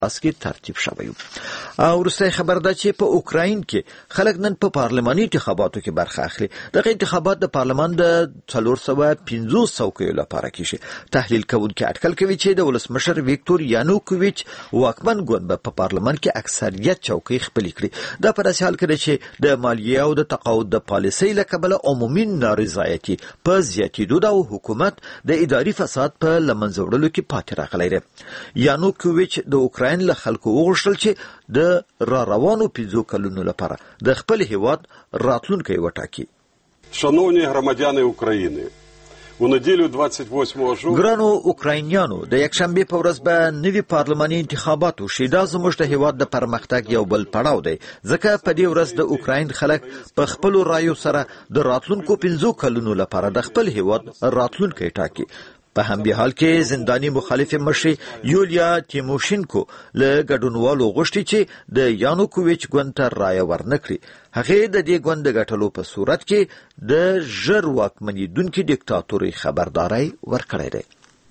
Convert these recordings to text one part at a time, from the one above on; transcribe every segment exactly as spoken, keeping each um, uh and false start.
اسکی ترتیب شوی. او وروسته خبر ده چې په اوکراین کې خلک نن په پارلماني انتخاباتو کې برخه اخلي. دغه انتخابات د پارلمان د څلور سوه پنځوس څوکیو لپاره کیږي. تحلیل کوونکي اټکل کوي چې د ولسمشر ویکتور یانوکوویچ واکمن ګوند به په پارلمان کې اکثریت چوکۍ خپلې کړي. دا په داسې حال کې ده چې د مالیې او د تقاعد د پالیسۍ له کبله عمومي نارضایتي په زیاتېدو ده او حکومت د اداري فساد په له منځه وړلو کې پاتې راغلی دی. یانوکوویچ د اوکراین له خلکو وغوښتل چې د را روانو پنځو کلونو لپاره د خپل هیواد راتلونکی وټاکي. Шановні громадяни України, у неділю двадцять восьмого жовтня ګرانو اوکراینیانو، د یکشنبې په ورځ به نوي پارلماني انتخابات وشي. دا زموږ د هیواد د پرمختګ یو بل پړاو دی، ځکه په دې ورځ د اوکراین خلک په خپلو رایو سره د راتلونکو پنځو کلونو لپاره د خپل هیواد راتلونکی ټاکي. په همدې حال کې زنداني مخالف مشر یولیا تیموشینکو له ګډونوالو غوښتي چې د یانوکوویچ ګوند ته رایه ورنکړي. هغه د دې ګوند د ګټلو په صورت کې د ژر واکمنېدونکي دیکتاتورۍ خبرداری ورکړی دی.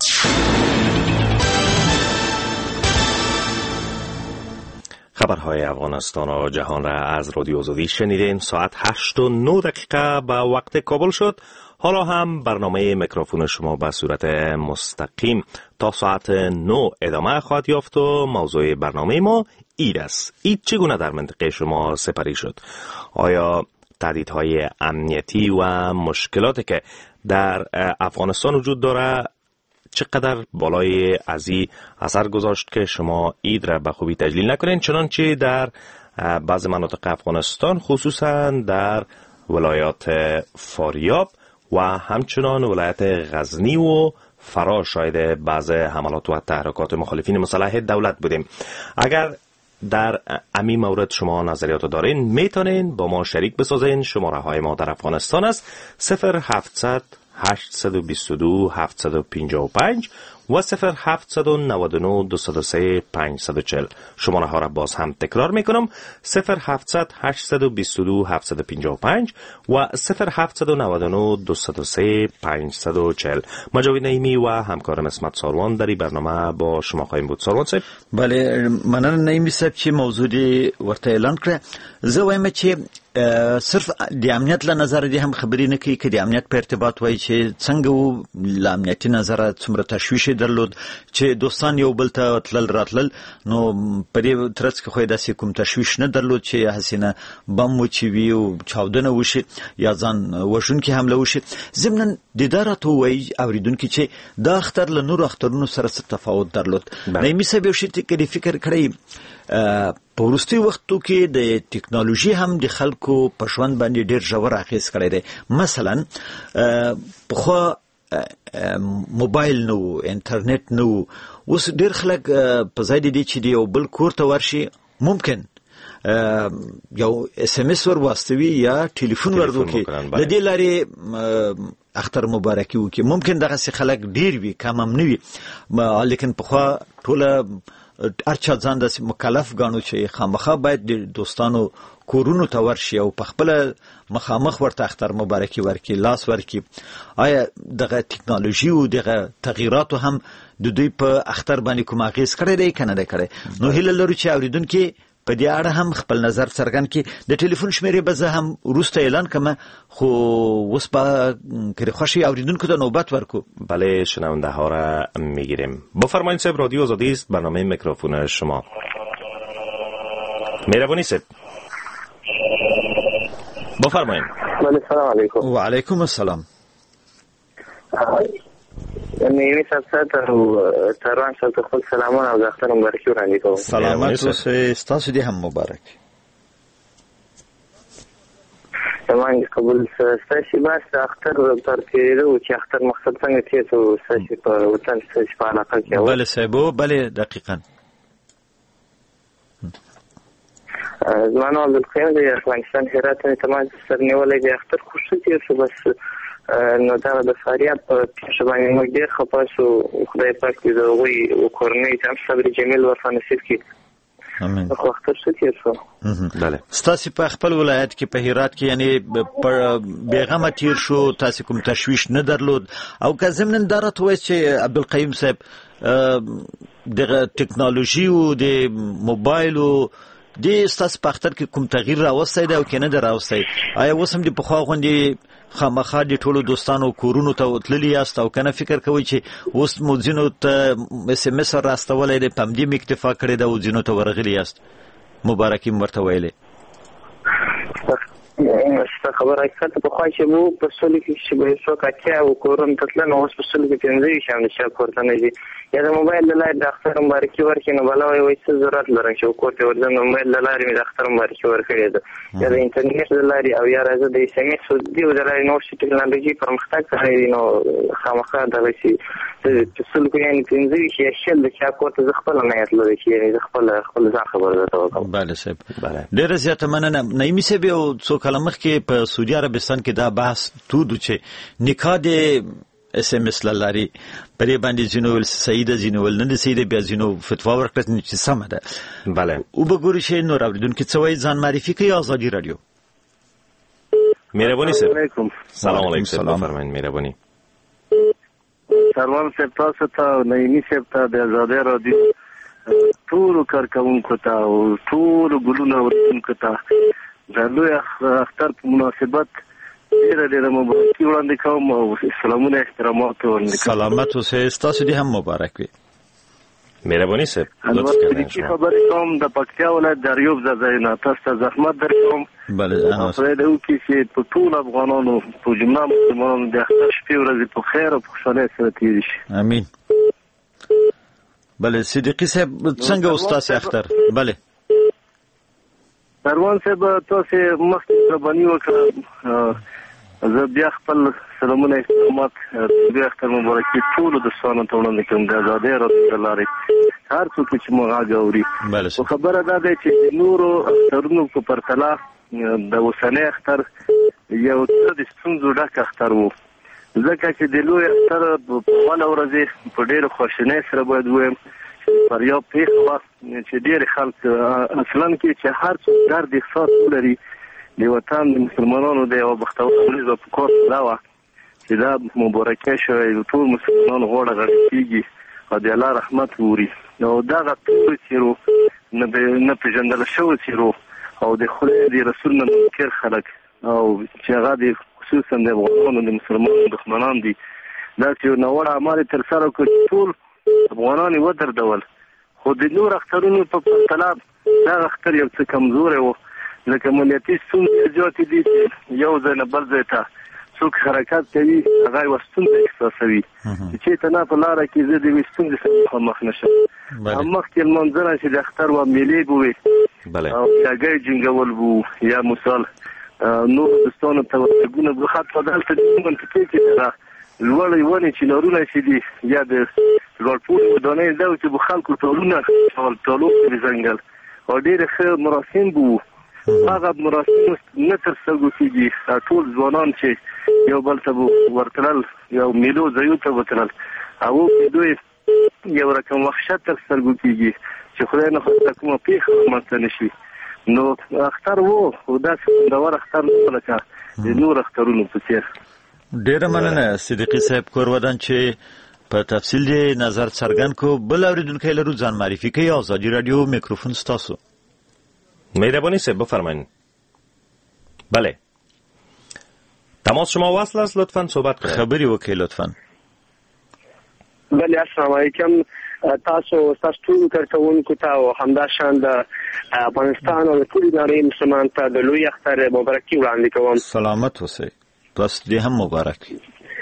خبرهای افغانستان و جهان را از رادیو آزادی شنیدین. ساعت هشت و نه دقیقه به وقت کابل شد. حالا هم برنامه میکروفون شما به صورت مستقیم تا ساعت نه ادامه خواهد یافت و موضوع برنامه ما این است. این چگونه در منطقه شما سپری شد؟ آیا تهدیدهای امنیتی و مشکلاتی که در افغانستان وجود داره چقدر بالای ازی اثر گذاشت که شما اید را به خوبی تجلیل نکنین؟ چنانچه در بعض مناطق افغانستان خصوصا در ولایات فاریاب و همچنان ولایت غزنی و فرا شاید بعض حملات و تحرکات مخالفین مسلح دولت بودیم. اگر در امی مورد شما نظریات دارین میتونین با ما شریک بسازین. شماره های ما در افغانستان است صفر هفتصد هشتصد و بیست و دو هفتصد و پنجاه و پنج و صفر هفتصد و نود و نه دویست و سه پانصد و چهل. شماره ها را باز هم تکرار میکنم صفر هفتصد هشتصد و بیست و دو هفتصد و پنجاه و پنج و صفر هفتصد و نود و نه دویست و سه پانصد و چهل. مجاوید نعیمی و همکارم اسمت ساروان در این برنامه با شما خواهیم بود. ساروان صاحب. بله، مننه نعیمی صاحب چې موضوع دی ورته اعلان کړه. زه وایم چې صرف د امنیت له نظر دې هم خبرې نه کوي، که د امنیت په ارتباط وایي چې څنګه و له امنیتي نظره څومره تشویش یې درلود چې دوستان یو بل ته تلل راتلل، نو په دې ترڅ کې خو یې داسې کوم تشویش نه درلود چې هسې نه بم وچوي او چاودنه وشي یا ځان وژونکې حمله وشي. ضمناً د دا راته ووایي اورېدونکي چې دا اختر له نورو اخترونو سره څه تفاوت درلود. نعیمي صاحب یو شي کدې فکر کړی په وروستیو وختو کې د ټکنالوژي هم د خلکو په ژوند باندې ډېر ژور اغېز کړی دی. مثلا پخوا موبایل نه و، انټرنیټ نه و. اوس ډېر خلک په ځای د دې چې د یو بل کور ته ورشي ممکن یو اس ام اس ور واستوي یا ټلیفون ور وکړي، د دې لارې اختر مبارکي وکړي. ممکن دغسې خلک ډېر وي، کم هم نه وي، لیکن پخوا ټوله هر چا ځان داسې مکلف ګاڼو چې خامخا باید د دوستانو کورونو ته ورشي او په خپله مخامخ ورته اختر مبارکي ورکړي، لاس ورکړي. آیا دغه ټکنالوژي او دغه تغییراتو هم د دوی په اختر باندې کوم اغېز کړی دی که نه دی کړی؟ نو هیله لرو چې اورېدونکي په دې اړه هم خپل نظر څرګند کړي. د ټلیفون شمېرې به زه هم وروسته اعلان کړم، خو اوس به که خوښ وي اورېدونکو ته نوبت ورکو. بله، شنونده ها را میگیریم. بفرمایید صاحب، رادیو آزادی است، برنامه میکروفون شما. مهربانی صاحب بفرمایید. بله، سلام علیکم. و علیکم السلام. نعیمي صاحب ته او سروان صاحب ته خپل سلامونه او د اختر مبارکي وړاندې کوم. سلامت اوسئ، ستاسو دې هم مبارک. زمان قبول ستاسو بس د اختر پر تېرېدو چې اختر مقصد څنګه تېر شو ستاسو په وطن ستاسو په علاقه کې؟ بله صاحب، بله دقیقا. زما نوم عبدالقیوم دی، افغانستان هرات ته تماس سره نیولی دی. اختر خو ښه تېر شو، بس نو دغه د فاریاب په پیښه باندې موږ ډېر خفه شو. خدای پاک دې د هغوی کورنۍ ته هم صبر جمیل ورته نصیب کړي. امین. خو اختر ښه تېر شو. بله. ستاسې په خپل ولایت کې په هرات کې یعنې بېغمه تېر شو، تاسې کوم تشویش نه درلود؟ او که ضمناً دا راته ووایاست چې عبدالقیوم صاحب د ټکنالوژي او د موبایل او د ستاسو په اختر کې کوم تغییر راوستي دی او کنه در راوستي؟ آیا اوس هم د پخوا غوندې خامخا د ټولو دوستانو کورونو ته تللی یاست او کنه فکر کوئ چې اوس مو ځینو ته اس ام اس راستولی دی په همدې مې اکتفا کړې ده او ځینو ته ورغلي یاست؟ مبارکي مې ورته ویلې. ستا خبره حقیقت پخوا چې مو په سولو کې چې به څوک اتیا او کورونو ته تلل، نو اوس په سولو کې پنځه ویشت هم نشته کور ته نه ځي. یا د موبایل له لارې د اختر مبارکي ورکړي نو بلا وایي څه ضرورت لرم چې کور ته ورځم، د موبایل له لارې مې د اختر مبارکي ورکړې ده. یا د انټرنیټ له لارې او یا راځه د اس ام اس دې د لارې نور شي ټکنالوژي پرمختګ کړی دی، نو خامخا دغسې په سلو کې یعنې پنځه ویشت یا شل د چا کور ته زه خپله نه یتللی چې یعنې زه خپله خپل ځان خبر درته وکړم. بله صاحب، ډېره زیاته مننه. نعیمي صاحب، یو څو کاله مخکې په سعودي عربستان کې دا بحث تود چې نکاح د اس ام اس له لارې پرې باندې ځینو ویل صحیح ده، ځینو ویل نه ده صحیح ده، بیا ځینو فتوا ورکړه چې سمه ده. بله، وبګورو چې نور اورېدونکي څه وایي. ځان معرفي کوي آزادي رادیو. مهرباني صاحب. سلام علیکم صاحب، بفرمایئ. مهرباني. سلام صاحب تاسو ته، نعیمي صاحب ته، د آزادي رادیو ټولو کارکوونکو ته او ټولو ګلونه اورېدونکو ته د لوی اختر په مناسبت ډېره ډېره مبارکي وړاندې کوم او سلامونه احترامات وړاندې کوم. سلامت اوسئ، ستاسو دې هم مبارک وي. مهرباني صاحب. البته خبرې کوم د پکتیا ولایت د ریوب ځای نه، تاسو ته زحمت درکوم. بله، خدای دې وکړي چې په ټول افغانانو په جمله مسلمانانو د اختر شپې ورځې په خیر او په خوشحالۍ سره تېرې شي. امین. بله صدیقي صاحب، څنګه استاد اختر؟ بله سروان صاحب، تاسو مخکې مهرباني وکړه، زه بیا خپل سلامونه احترامات بیا اختر مبارکي ټولو دوستانو ته وړاندې کوم د آزادۍ رادیو له لارې، هر څوک چې مو غږ اوري. خو خبره دا ده چې نورو اخترونو په پرتله د اوسنی اختر یو څه د ستونزو ډک اختر و، ځکه چې د لوی اختر په اوله ورځې په ډېرو خواشینۍ سره باید ووایم فریاد پېښه وه چې ډېر خلک اصلا کې چې هر څوک درد احساس ولري د وطن د مسلمانانو د یوه بختوره ورځ په کار دا وه چې دا مبارکه شوی د ټول مسلمانانو غاړه غړې کېږي او د الله رحمت ووري. نو دغه ټولو څیرو نه پېژندل شوو څیرو او د خدای د رسول نه منکر خلک او چې هغه د خصوصا د افغانانو د مسلمانانو دښمنان دي، داسې یو ناوړه اعمال یې ترسره کړو چې ټول افغانان یې ودردول. خو د نور اخترونو په پرتله دغه اختر یو څه کمزوری و، ځکه امنیتي ستونزې زیاتې دي چې یو ځای نه بل ځای ته څوک حرکت کوي هغه یوه ستونزه احساسوي چې چېرته نه په لاره کې زه د یوې ستونزې سره مخامخ نه شم. مخکې لمانځنه چې د اختر وه میلې به وې او هګۍ جنګول به یا مثال نورو دوستانو ته ورتګونه به حتی دلته د منطقې کې سره لوړې ونې چې نارونه چې دي یا د لوړپوړو ودانۍ دا و چې به خلکو ټالونه ټالو د ځنګل او ډېرې ښه مراسم به وو. هغه مراسم نه ترسره کېږي، ټول ځوانان چې یو بل ته به ورتلل یو میلو ځایو ته به تلل هغو کې دوی یو رقم وحشت ترسره کېږي چې خدای نخواسته کومه پېښه رامنځته نه شي. نو اختر و خو داسې خوندور اختر نه لکه د نور اخترونو په څېر. ډېره مننه صدیقي صاحب کور ودان چې په تفصیل دې نظر څرګند کو. بل اورېدونکی لرو، ځان معرفي کوي. آزادي رادیو میکروفون ستاسو. مهربانی صاحب بفرمایید. بله تماس شما وصل است، لطفا صحبت کنید. خبری وکړئ لطفا. بله السلام علیکم تاسو تاسو ټول کارکوونکو ته او همداشان د افغانستان او ټول نړۍ مسلمان ته د لوی اختر مبارکي وړاندې کوم. سلامت اوسئ، تاسو دې هم مبارک.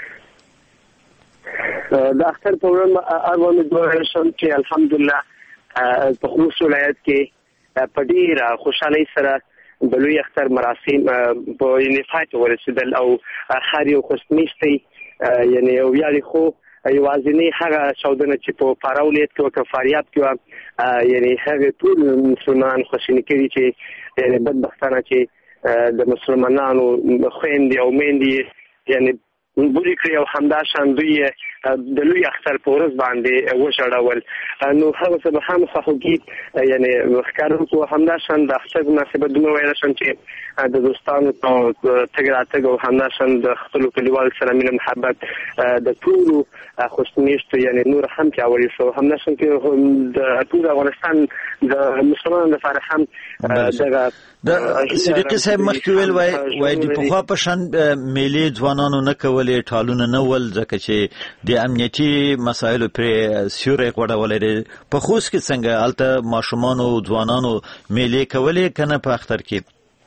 د اختر په ورځ اول دوه شم چې الحمدلله په خوست ولایت کې په ډېره خوشحالۍ سره د لوی اختر مراسم په انعقاد ورسېدل او هر یو خوشمېشتی یعنې یو ویاړې خو یوازینۍ هغه چاودنه چې په فراه ولایت کې وه که فاریاب کې وه یعنې هغې ټول مسلمانان خوشیني کړي چې یعنې بدبختانه چې د مسلمانانو خویندې او میندې یعنې بورې کړي او همداشان دوی د لوی اختر په ورځ باندې وشړول. نو هغه څه به هم خواږي یعنی ښکارونکو همداشان د اختر مناسبت دومره ویل شم چې د دوستانو ته تګ راتګ او همداشان د خپلو کلیوالو سره مینه محبت د ټولو خوشنیشتو یعنی نور هم پیاوړي شو. همداشان کې د ټول افغانستان د مسلمانانو لپاره هم دغه د صدیقي صاحب مخکې ویل وای وای د پخوا په شان میلې ځوانانو نه کولې ټالونه نه ول ځکه چې د امنیتي مسایلو پرې سیوري غوړولې دي. په خوست کې څنګه الته ماشومان او ځوانانو میلې کولې کنه په اختر کې؟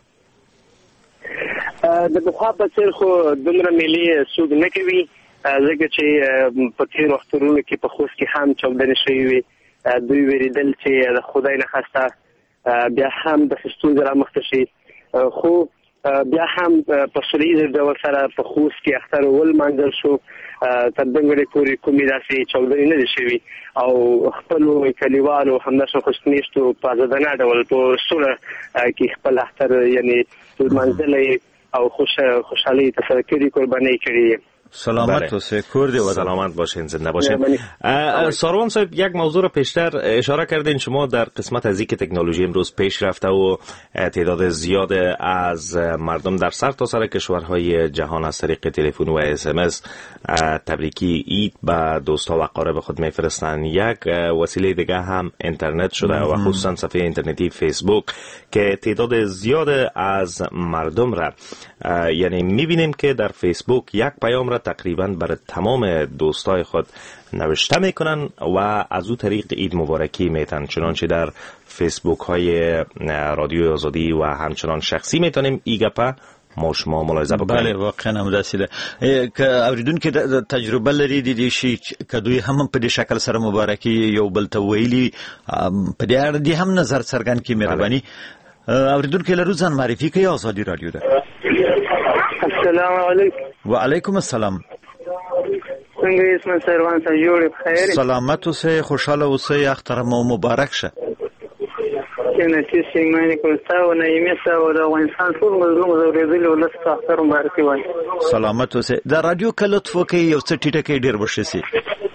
د پخوا په څیر خو دومره میلې څوک نه کوي ځکه چې په تېرو اخترونو کې په خوست کې هم چاودنې شوې وي. دوی ویریدل چې د خدای نه خواسته بیا هم د ستونزې رامخته شي، خو بیا هم په سوله ډول سره په خوست کې اختر ولمانځل شو. تر دغه پورې کومې داسې چاودنې نه دي شوي او خپلو کلیوالو همداسې خوشنیشتو په ازادانه ډول په سوله کې خپل اختر یعنی لمانځلی او خوشحالي ترسره کړي، قربانۍ کړي. سلامت باشید، کردی و سلامت باشین، زنده باشین. ساروان صاحب، یک موضوع را پیشتر اشاره کردین شما در قسمت از اینکه تکنولوژی امروز پیش رفته و تعداد زیاد از مردم در سر تا سر کشورهای جهان از طریق تلفن و اس ام اس تبریکی عید به دوستا و اقارب خود میفرستند. یک وسیله دیگه هم اینترنت شده و خصوصا صفحه اینترنتی فیسبوک که تعداد زیاد از مردم را یعنی میبینیم که در فیسبوک یک پیام را تقریبا برای تمام دوستای خود نوشته میکنن و از او طریق عید مبارکی میتن. چنانچه در فیسبوک های رادیو آزادی و همچنان شخصی میتونیم ای گپا ما شما ملاحظه بکنیم. بله واقعا هم داسې ده که اوریدونکو تجربه لري د دې شي که دوی هم په دې شکل سره مبارکي یو بل ته ویلي په دې اړه دې هم نظر څرګند کړي. مهرباني اوریدونکو لرو ځان معرفي کوي. آزادي رادیو ده. السلام علیکم. وعلیکم السلام. څنګه یې اسمه سروان صاحب جوړ بخیر؟ سلامت اوسئ، خوشاله اوسئ، اختر مو مبارک شه. کنه چې سیمه کوستا و نایمه سا و د افغانستان ټول مظلوم زوریدل ولس اختر مبارک وای. سلامت اوسئ. دا رادیو کله لطف کوي یو څه ټیټه کوي ډیر بشي سي.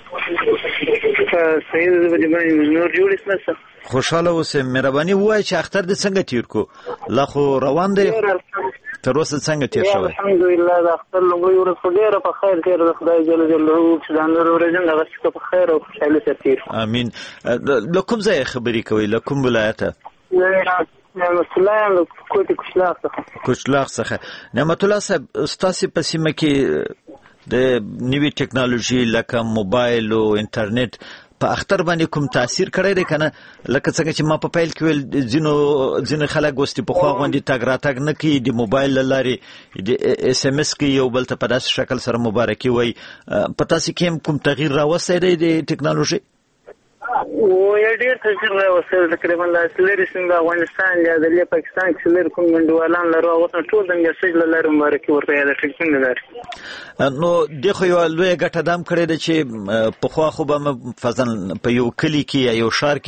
سید زبدی باندې نور جوړ اسمه. خوشاله اوسئ. مهرباني وای چې اختر دې څنګه تیر کو؟ لا خو روان دی تر اوسه څنګه تیر شوی؟ الحمدلله د اختر لومړی ورځ خو ډېره په خیر تیر د خدای جل جلاله چې دا نور ورځې دغه څه په خیر او خوشحالۍ سره تیر. امین. له کوم ځای خبرې کوئ؟ له کوم ولایته؟ نعمت الله له کوټې کوچلاغ څخه. کوچلاغ څخه. نعمت الله صاحب، ستاسې په سیمه کې د نوې ټکنالوژي لکه موبایل او انټرنیټ په اختر باندې کوم تاثیر کړی دی کنه؟ لکه څنګه چې ما په پیل کې ویل ځینو ځینې خلک اوس په خوا غونډې تګ راتګ نه کوي، د موبایل له لارې د اس ام اس کې یو بل ته په داسې شکل سره مبارکي وایي. په تاسې کې هم کوم تغییر راوستی دی د ټکنالوژي؟ و یا ډېر تغییر راوستی دی. تقریبا داسې لرې سیمې د افغانستان یا د پاکستان کې لرې کوم منډوالان لرو هغو ټول د میسج له لارې مبارکي ورته یا د ټلیفون له لارې. نو دې خو یوه لویه ګټه دا هم کړې ده چې پخوا خو به فضل په یو کلي کې یا یو ښار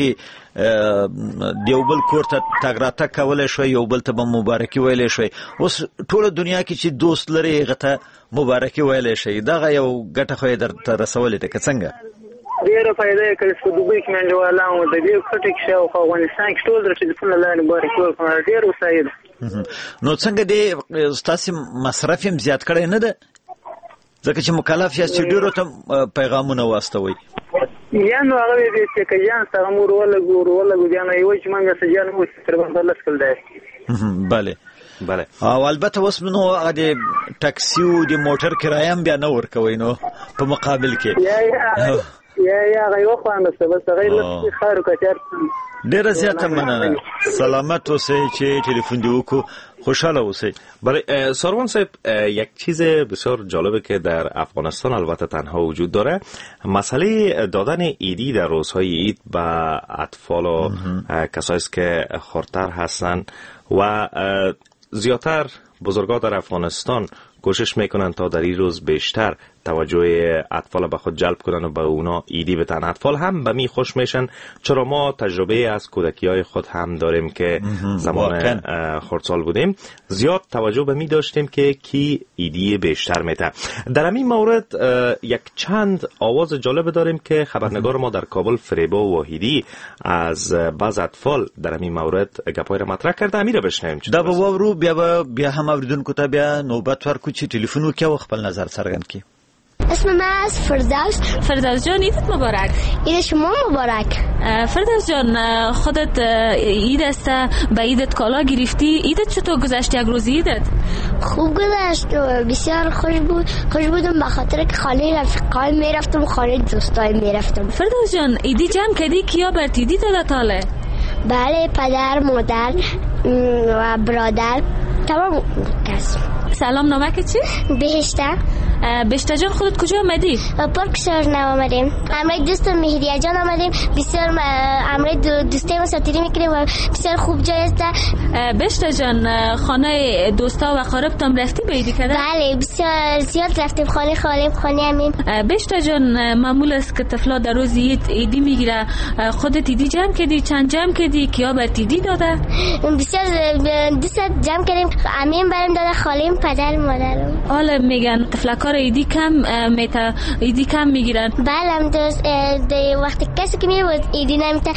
کې د یو بل کور ته تګ راتګ کولی شوی، یو بل ته به مبارکي ویلی شوی. اوس ټوله دنیا کې چې دوست لري هغه ته مبارکي ویلی شي. دغه یو ګټه خو یې درته رسولې ده که څنګه؟ ډېره فایده یې کړې. په دوبۍ کې منډوالان وو، د دې کټې کې شاوخوا افغانستان کې ټول د ټلیفون له لارې مبارکي ورکړه. ډېر وسایل. نو څنګه دې ستاسې مصرف هم زیات کړی نه ده؟ ځکه چې مکلف یاست چې ډېرو ته پیغامونه واستوئ. یا نو هغه دې چې که جان سره مور ولګو ولګو جان یې وایي چې موږ څه جان مو تر باندې لس کل دی. بله بله. او البته اوس نو هغه د ټاکسي او د موټر کرایه هم بیا نه ورکوئ نو په مقابل کې. یا یا یا یا هغه یو خوانده څه بس هغه لږ خارو کچار. ډېره زیاته مننه. سلامت اوسئ چې تلفن دی وکړو. خوشحال اوسئ. برای ساروان صاحب، یک چیز بسیار جالبه که در افغانستان البته تنها وجود داره، مسئله دادن عیدی در روزهای عید به اطفال و کسایی که خردتر هستن و زیادتر بزرگا در افغانستان کوشش میکنن تا در این روز بیشتر توجه اطفال به خود جلب کنن و به اونا ایدی بتن. اطفال هم به می خوش میشن، چرا ما تجربه از کودکی های خود هم داریم که زمان خردسال بودیم زیاد توجه به می داشتیم که کی ایدی بیشتر میته. در همین مورد یک چند آواز جالب داریم که خبرنگار ما در کابل فریبا واحدی از بعض اطفال در همین مورد گپای را مطرح کرده. امیر رو بشنویم. دا به وورو بیا بیا هم اوریدونکو ته بیا نوبت ورکو چې ټلیفون وکړي او خپل نظر څرګند کړي. اسم من از فردوس. فردوس جان عیدت مبارک. عید شما مبارک. فردوس جان خودت عید است، به عیدت کالا گرفتی؟ عیدت چطور گذشت؟ یک روز عیدت خوب گذشت، بسیار خوش بود. خوش بودم به خاطر که خانه رفیقای میرفتم، خانه دوستای میرفتم. فردوس جان عیدی جمع کردی؟ کیا برتیدی داده تاله؟ بله، پدر، مادر و برادر، تمام کس. سلام، نامه که چی؟ بهشته. بهشته جان خودت کجا آمدی؟ پارک سرنو آمدیم. امروز دوستم مهریه جان آمدیم. بسیار امروز دوستی مسافری میکنیم و بسیار خوب جای است. بهشته جان خانه دوستا و قاربتم رفتی به عیدی کردن؟ بله، بسیار زیاد رفتیم خانه خالم، خانه همین. بهشته جان معمول است که طفلا در روز عید عیدی میگیره، خودت عیدی جمع کردی؟ چند جمع کردی؟ کیا برات عیدی داده؟ بسیار دوست جمع کردیم. امین برام داده، خالم، پدر، مادرم. حالا میگن طفلکار ایدی کم میتا ایدی کم میگیرن. بله هم دوست دی وقتی کسی که میبود ایدی نمیتا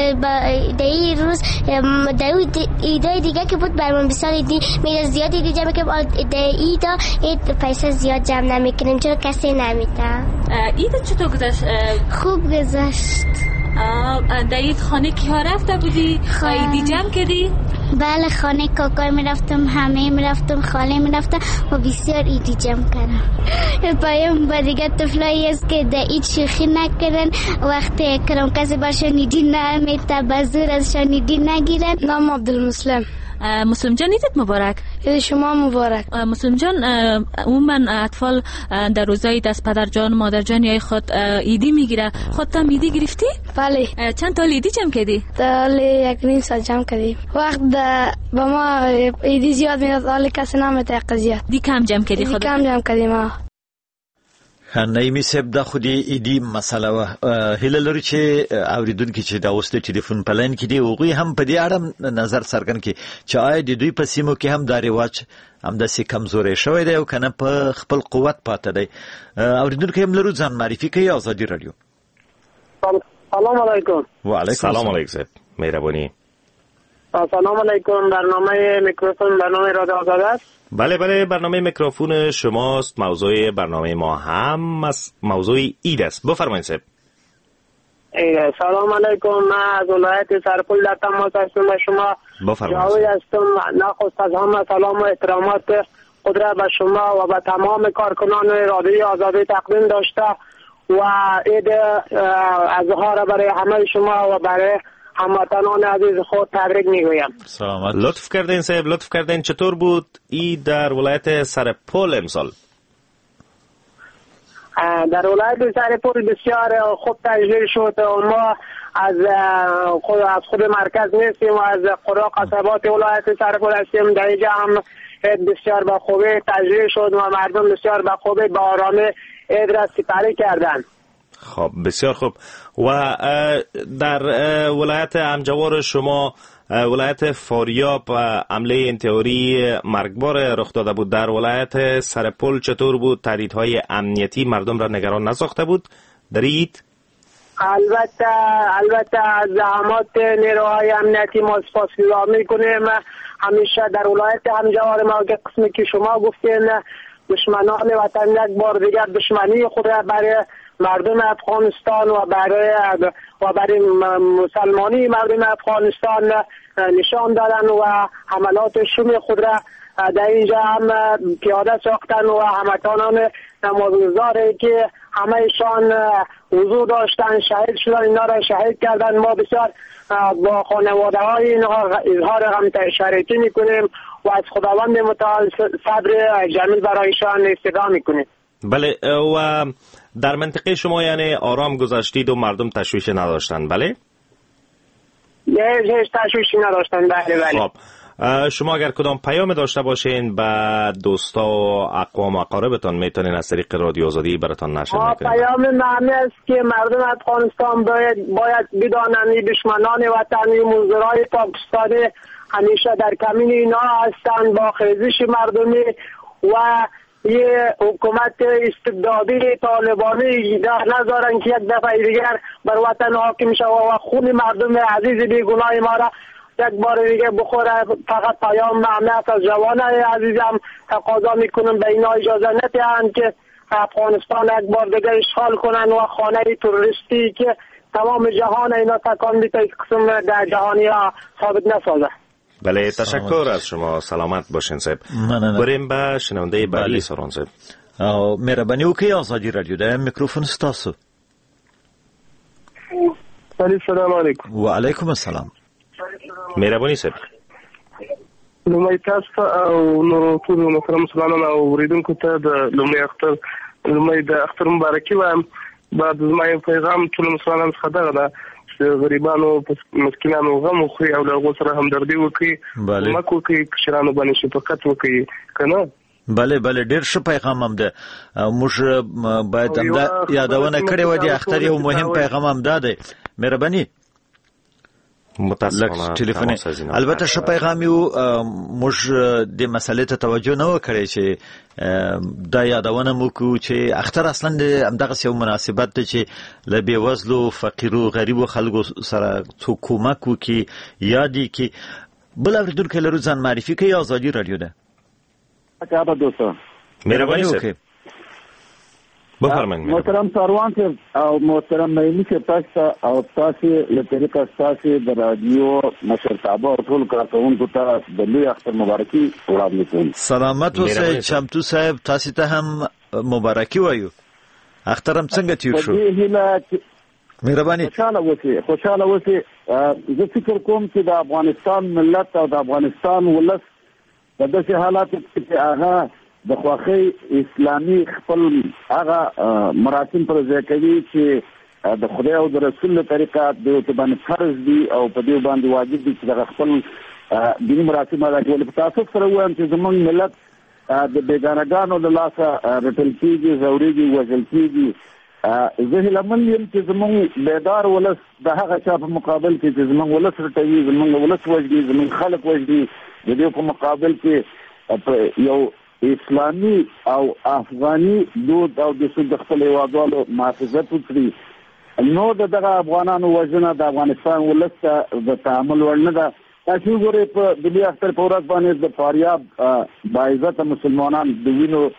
دی روز دی ایدای دیگه که بود برمون بسیار ایدی میره زیاد ایدی جمع که دی ایدا اید پیسه زیاد جمع نمیکنیم چون کسی نمیتا. ایدت چطور گذشت؟ خوب گذشت. در اید خانه کیا رفته بودی؟ ایدی جمع کردی؟ بله، خانه کاکای میرفتم، همه میرفتم، خاله میرفتم و بسیار ایدی جمع کردم. پایم با دیگه طفلایی است که در اید شوخی نکردن، وقتی کرم کسی برشان ایدی نمیتا بزور ازشان ایدی نگیرن. نام عبدالمسلم. مسلم جان عیدت مبارک. عید شما مبارک. مسلم جان عموما اطفال در روزای دست پدر جان مادر جان یا خود عیدی میگیره، خودت هم عیدی گرفتی؟ بله. چند تا عیدی جمع کردی؟ تا یک نیم سال جمع کردیم. وقت با ما عیدی زیاد میاد، حالا کسی نمیته قضیه. دی کم جمع کردی خودت؟ دی کم جمع کردیم. نایمی صاحب دا خودی ایدی مسئله و هیله لري چې اوریدونکو چې دا اوس د ټلیفون په لاین کې دی هغوی هم په دې اړه نظر څرګند کړي چې آیا د دوی په سیمو کې هم دا رواج همداسې کمزوری شوی دی او کنه په خپل قوت پاتې دی. اوریدونکو هم لرو ځان معرفي کوي. آزادی رادیو. سلام علیکم. و علیکم سلام علیکم صاحب، مهربانی. سلام علیکم. برنامه میکروفون برنامه رادیو آزاد است. بله بله، برنامه میکروفون شماست. موضوع برنامه ما هم از موضوع عید است. بفرمایید صاحب. سلام علیکم. من از ولایت سرپل در تماس هستم با شما. بفرمایید. جاوید هستم. نخست از همه سلام و احترامات قدرت به شما و به تمام کارکنان رادیو آزادی تقدیم داشته و عید اضحی برای همه شما و برای هموطنان عزیز خود تبریک میگویم. سلامت. لطف کردین صاحب، لطف کردین. چطور بود عید در ولایت سرپل امسال؟ در ولایت سرپل بسیار خوب تجلیل شد. ما از خود از خود مرکز نیستیم و از قرى قصبات ولایت سرپل هستیم. در اینجا هم بسیار با خوبی تجلیل شد و مردم بسیار با خوبی با آرامی عید را سپری کردند. خب بسیار خوب. و در ولایت همجوار شما ولایت فاریاب حمله انتحاری مرگبار رخ داده بود. در ولایت سرپل چطور بود؟ تهدیدهای امنیتی مردم را نگران نساخته بود در عید؟ البته البته از زحمات نیروهای امنیتی ما سپاسگزاری میکنیم. همیشه در ولایت همجوار ما که قسمی که شما گفتین دشمنان وطن یک بار دیگر دشمنی خود را برای مردم افغانستان و برای و برای مسلمانی مردم افغانستان نشان دادن و حملات شوم خود را در اینجا هم پیاده ساختن و هموطنان نمازگزاری که همهشان حضور داشتن شهید شدن اینا را شهید کردن. ما بسیار با خانواده های اینها اظهار غم شریکی میکنیم و از خداوند متعال صبر جمیل برایشان استدعا میکنیم. بله. و در منطقه شما یعنی آرام گذشتید و مردم تشویش نداشتن؟ بله؟ هیچ هیچ تشویشی نداشتن. بله بله. خب شما اگر کدام پیام داشته باشین به دوستا و اقوام و اقاربتان میتونین از طریق رادیو آزادی براتان نشر میکنیم. پیام معنی است که مردم افغانستان باید باید بدانند دشمنان وطنی مزدورای پاکستانی همیشه در کمین اینا هستند با خیزش مردمی و یه حکومت استبدادی طالبانی نذارن که یک دفعه دیگر بر وطن حاکم شود و خون مردم عزیز بیگناه ما را یک بار دیگه بخوره. فقط پیام ممنوع از جوانان عزیزم تقاضا میکنم به اینا اجازه ندهند که افغانستان یک بار دیگه اشغال کنن و خانه تروریستی که تمام جهان اینا تکان میده یک قسم در جهانی ها ثابت نسازه. بله تشکر از شما، سلامت باشین صاحب. بریم به شنونده بعدی سران صاحب. مهرباني وکړئ آزادي رادیو د میکروفون ستاسو. السلام علیکم. وعلیکم السلام. مهرباني صاحب. لومړی تاسو ته او نورو ټولو محترم مسلمانانو او اوریدونکو ته د لومړي اختر لومړی د اختر مبارکي وایم. بعد زما یو پیغام ټولو مسلمانانو څخه دغه ده چې غریبانو مسکینانو غم وخوري او له هغو سره همدردي وکړي، کومک وکړي، کشرانو باندې شفقت وکړي که نه. بله بله ډېر ښه پیغام هم ده. موږ باید همدا یادونه کړې وه. د اختر یو مهم پیغام هم دا دی. مهرباني متاسفانه ټلیفون البته ښه پیغام یو. موږ د مسلې ته توجه نه وکړې چې دا یادونه مو کو چې اختر اصلا همدغه یو مناسبت ده چې له بېوزلو فقیرو غریبو خلکو سره څوک کومک وکړي یادې کړي. بل اورېدونکی لرو، ځان معرفي کوي. آزادي رادیو ده. اکابه دوستان مهرباني وکړئ. بفرمایئ. محترم ساروان صاحب او محترم نعیمي صاحب تاسو او تاسو له طریقه تاسو د رادیو مشرتابه او ټول کارکونکو ته د لوی اختر مبارکي وړاندې کوم. سلامت اوسئ چمتو صاحب، تاسو ته هم مبارکي وایو. اختر هم څنګه تیر شو؟ مهرباني. خوشاله اوسئ خوشاله اوسئ. زه فکر کوم چې د افغانستان ملت او د افغانستان ولس د داسې حالاتو کې هغه د خوښۍ اسلامي خپل هغه مراسم پر ځای کوي چې د خدای او د رسول له طریقه د یو باندې فرض دي او په دې باندې واجب دي چې د خپل دیني مراسم ادا کول. په تاسو سره وایم چې زموږ ملت د بېګانهګانو له لاسه رټل کېږي، ځورېږي، وژل کېږي. زه هیلهمن یم چې زموږ بیدار ولس د هغه چا په مقابل کې چې زموږ ولس رټوي، زموږ ولس وژني، زموږ خلک وژني، د دې په مقابل کې یو اسلامي او افغاني دود او د سود خپل هیوادوالو محافظت وکړي. نو دغه افغانانو وژنه د افغانستان ولس ته د تعامل وړ نه ده. تاسو ګورئ په د لوی اختر په ورځ باندې د فاریاب باعزته مسلمانان د وینو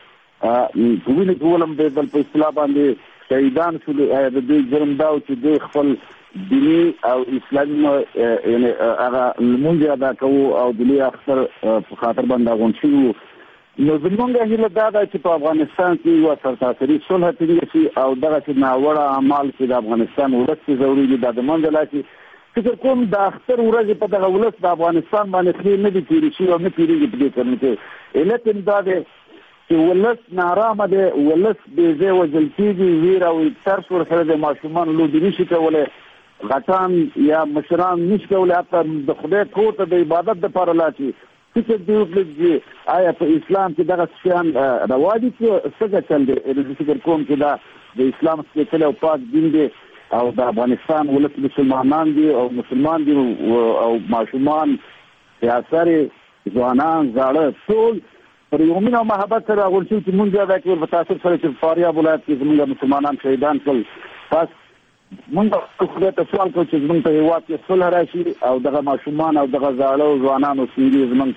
په وینو کې ولمبېدل، په اصطلاح باندې شهیدان شول. د دې جرم دا و چې دوی خپل دیني او اسلامي یعنې هغه لمونځ ادا کوو او د لوی اختر په خاطر باندې غونډ شوي. نو زموږ هیله دا ده چې په افغانستان کې یوه سرتاسري صلح ټینګه شي او دغسې ناوړه اعمال چې د افغانستان ولس کې ځورېږي دا د منځه لاړ شي. فکر کوم د اختر ورځې په دغه ولس د افغانستان باندې خرې نه دي تېرې شوي او نه تېرېږي په دې کرنه کې. علت یې دا دی چې ولس نارامه دی، ولس بې ځای وژل کېږي، ویر او ترس ورسره د ماشومان لوبې نه شي کولی، غټان یا مشران نه شي کولی حتی د خدای کور ته د عبادت دپاره لاړ شي. فکر دی وکړي چې آیا په اسلام کې دغه شیان روا دي چې څنګه چل دی؟ زه فکر کوم چې دا د اسلام سپېڅلی او پاک دین دی او د افغانستان ولس مسلمانان دي او مسلمان دي او ماشومان، سیاسرې، ځوانان، زاړه ټول پر یو مینه او محبت سره راغونډ شوي چې مونځ ادا کوي. په تاسو سره چې فاریاب ولایت کې زموږ مسلمانان شهیدان کړل، پس مونږ خدای ته سوال کوو چې زموږ په هېواد کې صلح راشي او دغه ماشومان او دغه زاړه او ځوانان او سپین ږیري زموږ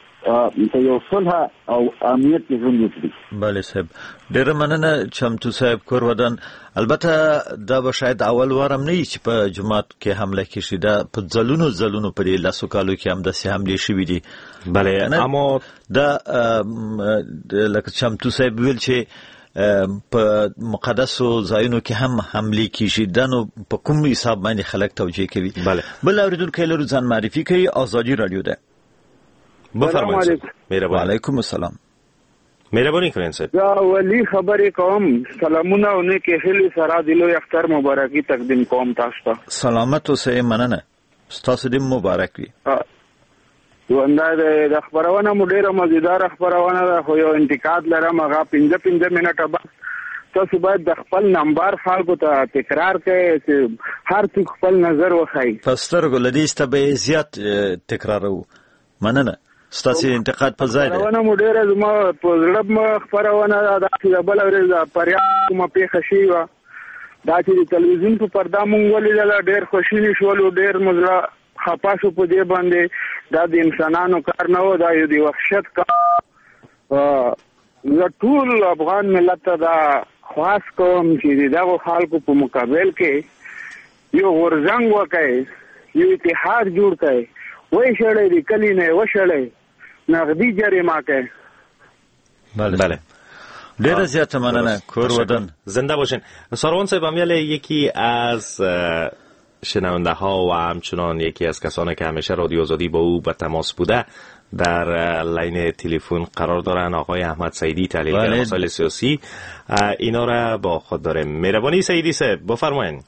په یو صلح او امنیت کې ژوند وکړي. بله صاحب، ډېره مننه چمتو صاحب کور ودان. البته دا به شاید اول وار هم نه وي چې په جومات کې حمله کېږي. دا په ځلونو ځلونو په دې لسو کالو کې هم داسې حملې شوي دي. بله اما دا لکه چمتو صاحب ویل چې په مقدسو ځایونو کې هم حملې کېږي. دا نو په کوم حساب باندې خلک توجیه کوي؟ بله. بل اورېدونکی لرو، ځان معرفي کوي. آزادي رادیو ده. بفرمایئ. وعلیکم السلام. مهرباني کړئ صاحب. دا ولی خبرې کوم. سلامونه او نیکې هیلې سره د لوی اختر مبارکي تقدیم کوم تاسو ته. سلامت اوسئ، مننه. ستاسو دې مبارک وي. وندا د خبرونه مو ډیره مزیدار خبرونه ده، خو یو انتقاد لرم هغه پنځه پنځه منټه بس تاسو باید د خپل نمبر خلکو ته تکرار کړئ چې هر څوک خپل نظر وښایي. په سترګو له دې څخه به زیات تکرارو. مننه. ستاسو انتقاد په ځای دی. خبرونه مو ډیره زما په زړه م خبرونه ده چې بل ورځ پریاد کومه پیښه شي وه دا چې د تلویزیون په پرده مونږ ولیدله ډېر خوشحالي شولو، ډېر مو زړه خفه شو په دې باندې. دا د انسانانو کار نه و، دا یو د وحشت کار. زه ټول افغان ملت ته دا خواست کوم چې د دغو خلکو په مقابل کې یو غورځنګ وکړئ، یو اتحاد جوړ کړئ، وشړئ د کلي نه وشړئ، نقدی جریمه کړئ. بله بله ډیره زیاته مننه. کور ودان زنده باشین. ساروان صاحب امیال یکی از شنونده ها و همچنان یکی از کسانی که همیشه رادیو آزادی با او به تماس بوده در لاین تلفن قرار دارن، آقای احمد سعیدی تحلیلگر مسائل سیاسی. اینا را با خود داریم. مهربانی سعیدی صاحب بفرمایید.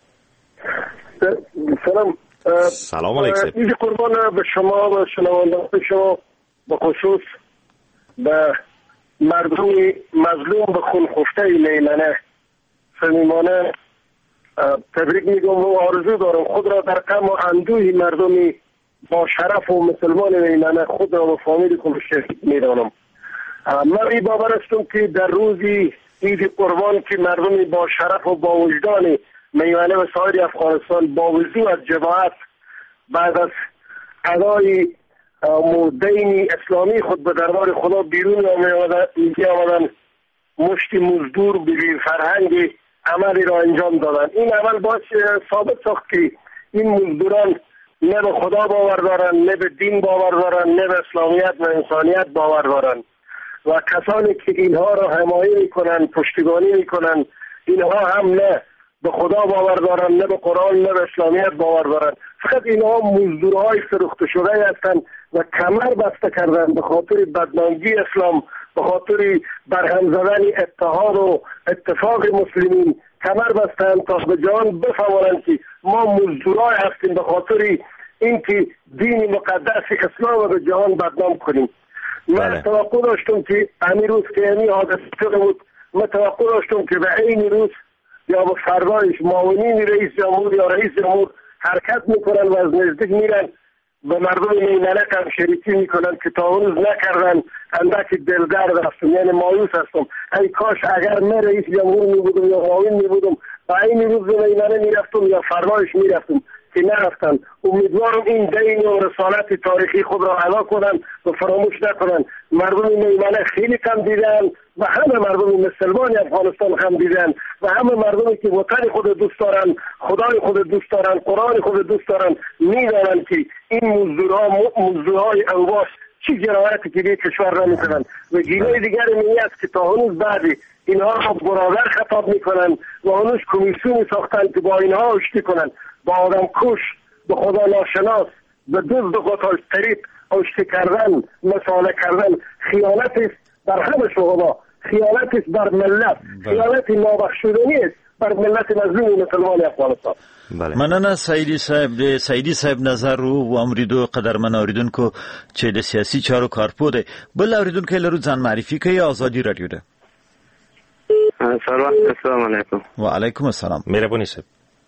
سلام. سلام علیکم. این قربان به شما و شنونده شما به خصوص به مردم مظلوم به خون خفته لیلانه صمیمانه تبریک میگم و آرزو دارم خود را در غم و اندوه مردم با شرف و مسلمان لیلانه خود را و فامیل خود شریک میدانم. من این باور هستم که در روزی عید قربان که مردم با شرف و با وجدان میمنه و سایر افغانستان با وضوح از جماعت بعد از ادای دین اسلامی خود به دربار خدا بیرون می آمدن، مشت مزدور بی فرهنگ عملی را انجام دادن. این عمل باعث ثابت ساخت که این مزدوران نه به خدا باور دارن، نه به دین باور دارن، نه به اسلامیت و انسانیت باور دارن و کسانی که اینها را حمایت میکنن، پشتیبانی میکنن، اینها هم نه به خدا باور دارن، نه به قرآن، نه به اسلامیت باور دارن. فقط اینها مزدورهای فروخته شده هستند و کمر بسته کردن به خاطر بدنامی اسلام، به خاطر برهم زدن اتحاد و اتفاق مسلمین کمر بستند تا به جان بفهمانند که ما مزدورای هستیم به خاطر اینکه دین مقدس اسلام رو به جهان بدنام کنیم. من توقع داشتم که همین روز که همین حادثه شده بود، من توقع داشتم که به این روز یا به فردایش معاونین رئیس جمهور یا رئیس جمهور حرکت میکنن و از نزدیک میرن به مردم میمنه هم شریکی میکنن که تا اون روز نکردن. اندک دلدرد هستم، یعنی مایوس هستم. ای کاش اگر من رئیس جمهور میبودم یا معاون میبودم و این روز به میمنه میرفتم یا فردایش میرفتم که نرفتن. امیدوارم این دین و رسالت تاریخی خود را ادا کنن و فراموش نکنن. مردم میمنه خیلی کم دیدن و همه مردم مسلمان افغانستان هم دیدن و همه مردمی که وطن خود دوست دارن، خدای خود دوست دارن، قرآن خود دوست دارن، میدانن که این مزدورها مزدورهای اوباش چی جنایتی که به کشور را میکنن و گیله دیگر می است که تا هنوز بعدی اینها را برادر خطاب میکنن و هنوز کمیسیونی ساختن که با اینها آشتی کنن، با آدم کش، به خدا ناشناس، به دزد و قتال طریق آشتی کردن، مساله کردن. خیانت است بر همه شعبا، خیانت است بر ملت، خیانت نابخشودنی است بر ملت مظلوم مسلمان افغانستان. مننه سعیدی صاحب. د سعیدی صاحب نظر و امریدو قدرمن اوریدونکو چې د سیاسي چارو کارپو دی. بل اوریدونکو لرو ځان معرفي کوي. آزادی رادیو ده. السلام علیکم. و علیکم السلام. مهرباني صاحب.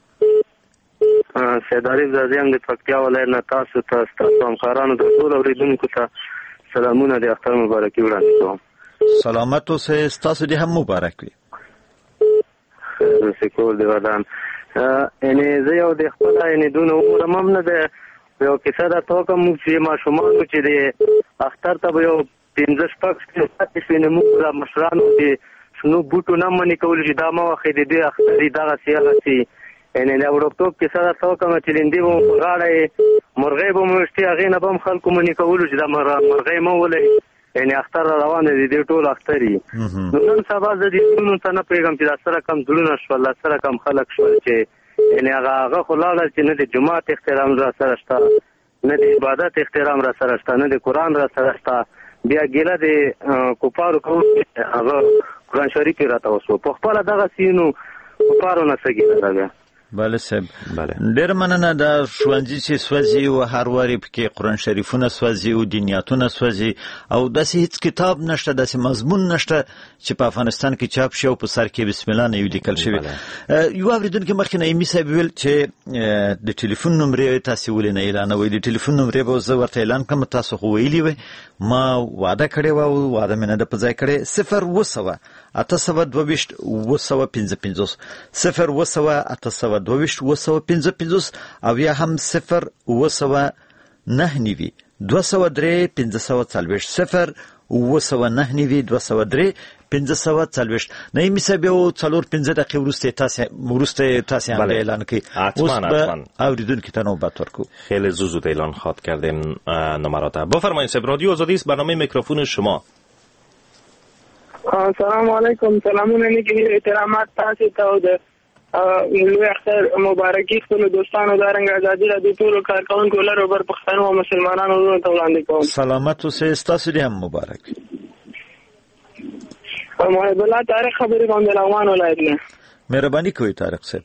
سید عارف زادیم د پکتیا ولایت نه تاسو ته ستاسو همکارانو د ټول اوریدونکو ته سلامونه د اختر مبارکي وړاندې کوم. سلامت اوسئ. ستاسو دې هم مبارک وي. سکول دی ودان. یعنی زه یو د خپل یعنی دونه عمر مم نه ده یو کیسه ده تو کوم چې ماشومان چې د اختر ته یو پنځه شپږ ساعت شي نه موږ مشرانو چې شنو بوټو نه منې کول چې دا ما واخې د دې اختر دغه سیاغه سي یعنی دا وروټوب کیسه ده تو کوم چې لندې و غاړه مرغې به مشتي هغه نه بم خلکو منې کول چې دا مرغې مو ولې یعنی اختر روان دي د ټول اختري. نن سبا د دې نن څه نه پیغام چې دا سره کم دلونه شول، سره کم خلک شول چې یعنی هغه هغه خلاله چې نه د جماعت احترام را سره شته، نه د عبادت احترام را سره شته، نه د قران را سره شته. بیا ګیله د کوپارو کول هغه قران شریف راته وسو په خپل دغه سینو کوپارو نه سګي راغی. بله صاحب ډېر مننه. د ښوونځي چې سوځي او هر واري پکې قرآن شریفونه سوځي او دینیاتونه سوځي او داسې هیڅ کتاب نشته، داسې مضمون نشته چې په افغانستان کې چاپ شي او په سر کې بسم الله نه وي لیکل شوی. یو اورېدونکی مخکې نه ایمي صاحب ویل چې د ټلیفون نمرې تاسې ولې نه اعلانوئ؟ د ټلیفون نمرې به زه ورته اعلان کړم. تاسو خو ویلي وئ ما وعده کړې وه او وعده مې نه ده په ځای کړې. صفر اوه سوه اته سوه دوه ویشت اوه سوه پنځه پنځوس صفر اوه سوه اته سوه دوه ویشت اوه سوه پنځه پنځوس او یا هم صفر اوه سوه نهه نوي دوه سوه درې پنځه سوه څلوېښت صفر اوه سوه نهه نوي دوه سوه درې پنځه سوه څلوېښت. نعیمي صاحب یو څلور پنځه دقیقې وروسته تاسې وروسته تاسې هم اعلان کړئ. حتما حتما اوریدونکو ته نوبت ورکو. خیلی زود زود اعلان خواهد کردیم نمرات. بفرمایید صاحب، رادیو آزادی است، برنامه میکروفون شما. السلام علیکم. سلامونه نیکی احترامات تاسو ته او د لوی اختر مبارکي خپل دوستانو دارنګ ازادي را دي ټول کارکونکو لرو بر پښتنو او مسلمانانو ته وړاندې کوم. سلامت اوسئ، تاسو دې هم مبارک. محب الله طارق خبرې کوم د لغمان ولایت نه. مهرباني کوئ طارق صاحب.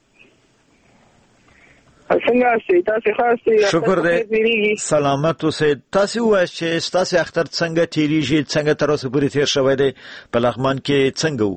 څنګه استئ؟ تاسو ښه استئ؟ شکر دې. سلامت اوسئ. تاسو وایئ چې تاسو اختر څنګه تیریږي، څنګه تر اوسه پورې تیر شوی دی په لغمان کې، څنګه و؟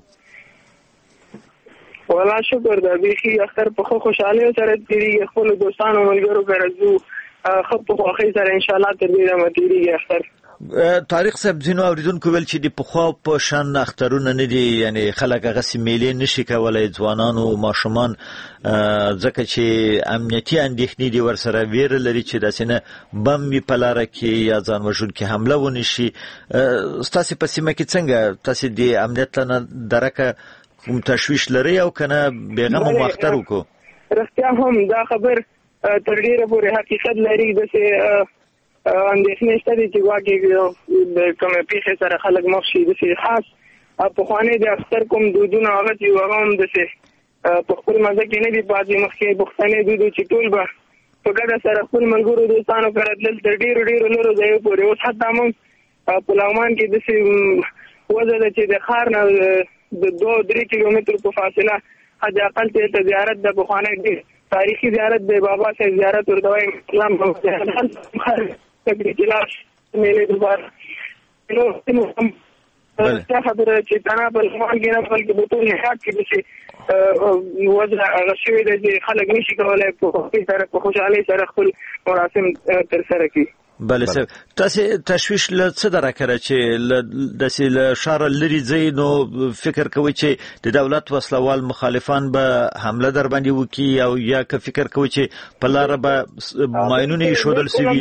والله شکر ده، بیخي اختر په خو خوشحالۍ سره تیریږي، خپلو دوستانو ملګرو سره ځو ښه په خوښۍ سره انشاءالله تر دې دمه تیریږي اختر. طارق صاحب ځینو اوریدونکو ویل چې د پخوا په شان اخترونه نه دي، یعنی خلک هغسې میلې نشي کولی، ځوانان او ماشومان، ځکه چې امنیتي اندېښنې دي ورسره، ویره لري چې داسې نه بم وي په لاره کې یا ځان وژونکې حمله ونه شي. ستاسې په سیمه کې څنګه؟ تاسې د امنیت له درکه کوم تشویش لري او که نه بېغمه مو اختر وکړو؟ رښتیا هم دا خبر تر ډېره پورې حقیقت لري. داسې اندېښنې شته دي چې ګواکې د کومې پیښې سره خلک مخ شي. داسې خاص پخواني د اختر کوم دودونه هغه چې هغه هم داسې په خپل مزه کې نه دي پاتې. مخکې پښتني دود چې ټول به په ګډه سره خپل ملګرو دوستانو کره تلل تر ډېرو ډېرو لرو ځایو پورې. اوس حتی موږ په لغمان کې داسې وضع ده چې د ښار نه د دوه درې کیلومترو په فاصله حج اقل ته زیارت د پخوانی دی، تاریخي زیارت دی، بابا صاحب زیارت ورته وایي، اسلام په زیارت تکړه کلاس میلې دوباره نو څه خبره چې تنه په لغمان کې نه بلکې په ټول هېواد کې داسې وضع هغه شوې ده چې خلک نشي کولی په خوښۍ سره په خوشحالۍ سره خپل مراسم ترسره کړي. بله صاحب، تاسې تشویش له څه درکه ده چې داسې له ښاره لرې ځئ، نو فکر کوئ چې د دولت وسلوال مخالفان به حمله در باندې وکړي او یا که فکر کوئ چې په لاره به ماینونه ایښودل سوي؟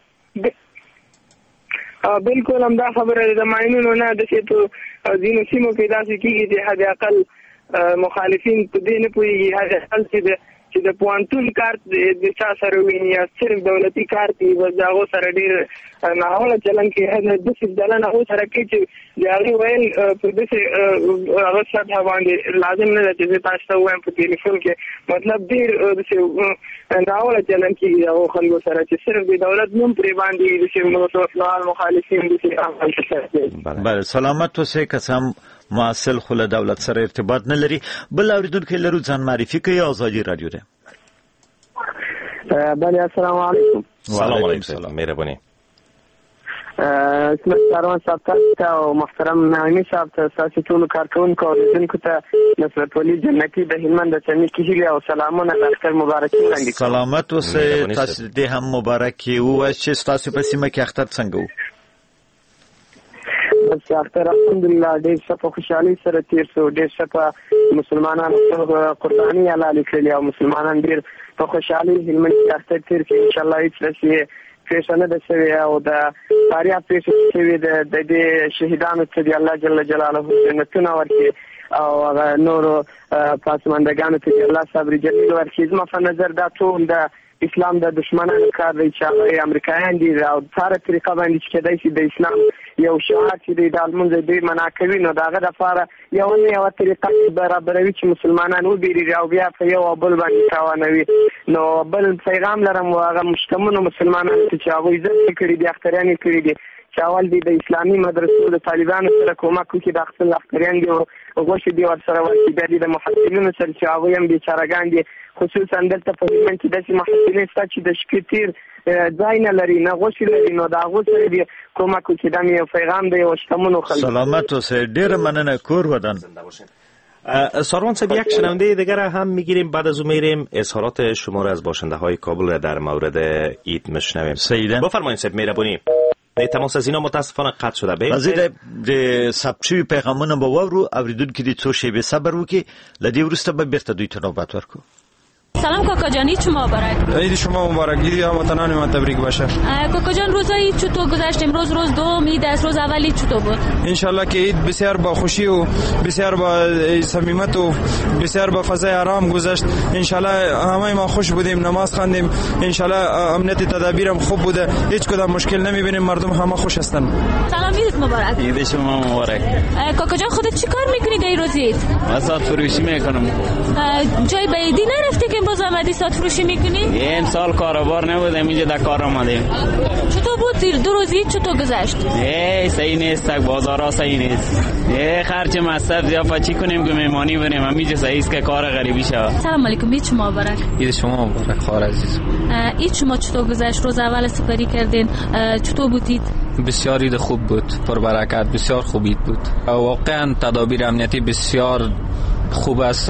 بالکل همدا خبره ده. د ماینونو نه داسې په ځینو سیمو کې داسې کېږي چې حد اقل مخالفین په دې نه پوهېږي، حد اقل چې د چې د پوهنتون کارت د چا سره ویني یا صرف دولتي کارت وي، بس د هغو سره ډېر ناوړه چلند کوي. داسې ډلن هغو سره کوي چې د هغې ویل په داسې هغه سطحه باندې لازم نه ده چې زه تاسو ته ووایم په ټلیفون کې. مطلب ډېر داسې ناوړه چلند کېږي د هغو خلکو سره چې صرف د دولت نوم پرې باندې داسې وسلوال مخالفین داسې عمل کوي. بله، سلامت اوسئ. که څه هم معاصل خو له دولت سره ارتباط نه لري. بل اورېدونکی لرو، ځان معرفي کوي. آزادي رادیو ده. بله، السلام علیکم. سلام علیکم، مهرباني. اسمه سروان صاحب ته او محترم نعیمي صاحب ته، ستاسو ټولو کارکوونکو او اوریدونکو ته نصرت ولی جنتي د هلمند د څمي کې هیلې او سلامونه د اختر مبارکي وړاندې کوم. سلامت اوسئ. تاسو دې هم مبارکي ووایئ چې ستاسو په سیمه کې اختر څنګه و؟ بس اختر الحمدلله ډېر ښه په خوشحالۍ سره تېر شو. ډېر ښه په مسلمانانو قرباني حلالې کړلې او مسلمانان ډېر په خوشحالۍ هلمند کې اختر تېر کړي. انشاءالله هېڅ داسې پیښه نه ده شوې او د فاریاب پیښه شوې ده. د دې شهیدانو ته دې الله جل جلاله جنتونه ورکړي او هغه نورو پاسماندګانو ته دې الله صبر جمیل ورکړي. زما په نظر دا ټول د اسلام د دشمنانو کار دی چې هغه امریکایان دي او په هره طریقه باندې چې کېدای شي د اسلام یو شعار چې دی د لمونځ دوی منع کوي، نو د هغه دپاره یوه نه یوه طریقه برابروي چې مسلمانان وبېرېږي او بیا په یو او بل باندې تاوانوي. نو بل پیغام لرم و هغه مشتمنو مسلمانانو ته چې هغوی زده کړي دي، اختریان یې کړي دي چې اول دې د اسلامي مدرسو د طالبانو سره کومک وکړي د خپل لښکریان دي او غوښې دي ورسره ورکړي. بیا دې د محصلینو سره چې هغوی هم بېچارهګان دي، خصوصا دلته په هلمند کې داسې محصلین شته چې د شپې تېر ځای نه لري نه غوښې لري، نو د هغو سره دې کومک وکړي. دا مې یو پیغام دی یو شتمنو خلکو. سلامت اوسئ، ډېره مننه. کور ودان ساروان صاحب، یک شنونده دیگر هم میگیریم، بعد از اون میریم اظهارات شما را از باشنده های کابل در مورد عید میشنویم. سیده بفرمایید صاحب، مهربانی. تماس از اینا متاسفانه قطع شده. به وزیر د سبچوي پیغامونه به وورو اوریدونکو دي څو شیبې صبر وکي، لدی ورسته به بیرته دوی ته نوبت ورکو. سلام کاکا جان، عید شما مبارک. عید شما مبارک. عید هموطنان ما تبریک باشه. کاکا جان، روز عید چطور گذشت؟ امروز روز دوم عید است، روز اولی چطور بود؟ ان شاء الله که عید بسیار با خوشی و بسیار با صمیمیت و بسیار با فضای آرام گذشت. ان شاء الله همه ما خوش بودیم، نماز خواندیم. ان شاء الله امنیت تدابیرم خوب بوده، هیچ کدام مشکل نمیبینیم، مردم همه خوش هستند. سلام، عید مبارک. عید شما مبارک. کاکا جان، خودت چیکار میکنی در روز عید؟ ساعت فروشی میکنم. جای بعیدی نرفتی که امروز آمدی ساعت فروشی میکنی؟ این سال کاروبار نبودم، اینجا در کار آمدیم. چطور بود دو روز عید؟ چطور گذشت؟ ای صحیح نیست، بازارها صحیح نیست. ای خرج مصرف ضیافتی کنیم که مهمانی بریم، همینجا صحیح است که کار غریبی شود. سلام علیکم، عید شما مبارک. عید شما مبارک خواهر عزیز. عید شما چطور گذشت؟ روز اول سپری کردین، چطور بود عید؟ بسیار عید خوب بود، پربرکت، بسیار خوب عید بود. واقعا تدابیر امنیتی بسیار خوب است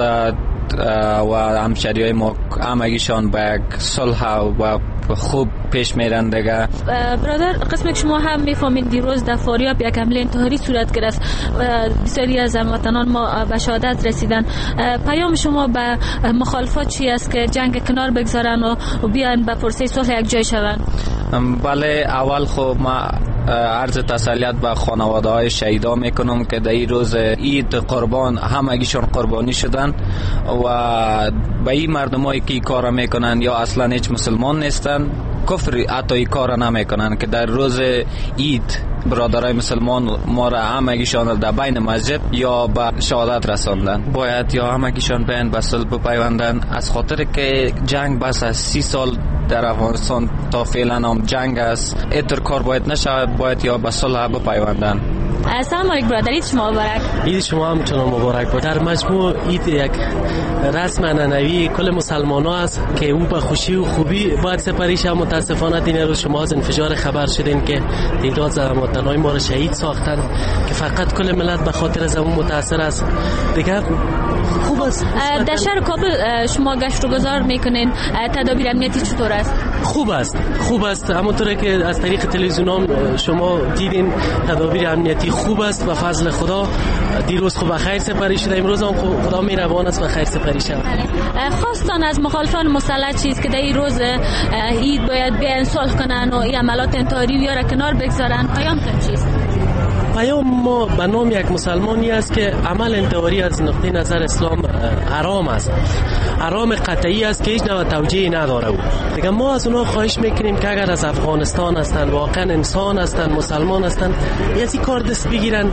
و همشهریای ما همگیشان به یک صلح و خوب پیش میرن دیگه. برادر، قسم شما هم میفهمین دیروز در فاریاب یک حمله انتحاری صورت گرفت و بسیاری از هموطنان ما به شهادت رسیدن. پیام شما به مخالفات چی است که جنگ کنار بگذارن و بیان به پرسه صلح یک جای شون؟ بله، اول خب ما عرض تسلیت به خانواده های شهیدا میکنم که در این روز عید قربان همگیشون قربانی شدن و به این مردم هایی که این کار میکنن یا اصلا هیچ مسلمان نیستن، کفر حتی این کار نمیکنن که در روز عید برادرای مسلمان ما را همگیشان در بین مسجد یا به شهادت رساندن. باید یا همگیشان بین به صلح بپیوندن، از خاطر که جنگ بس از سی سال در افغانستان تا فعلا هم جنگ است، اینطور کار باید نشود، باید یا به صلح بپیوندن. السلام علیکم برادر، عید شما مبارک. عید شما همچنان مبارک بود. در مجموع عید یک رسم عنعنوی کل مسلمان ها است که اون به خوشی و خوبی باید سپری شود. متاسفانه دین روز شما از انفجار خبر شدین که تعداد هموطنان ما را شهید ساختن که فقط کل ملت به خاطر از اون متاثر است. دیگر خوب است. در شهر کابل شما گشت و گذار میکنین، تدابیر امنیتی چطور است؟ خوب است، خوب است. همونطوری که از طریق تلویزیون شما دیدین تدابیر امنیتی خوب است و فضل خدا. دیروز خوب خیر سپری شده، امروز هم خدا مهربان است و خیر سپری شود. خواستان از مخالفان مسلح چیست که در این روز عید باید بیان صلح کنن و این عملات انتحاری یا را کنار بگذارن؟ پیام چیست؟ پیام ما به نام یک مسلمانی است که عمل انتحاری از نقطه نظر اسلام حرام است، حرام قطعی است که هیچ نوع توجیهی نداره. او دیگه ما از اونها خواهش میکنیم که اگر از افغانستان هستند، واقعا انسان هستند، مسلمان هستند، یعنی کار دست بگیرن.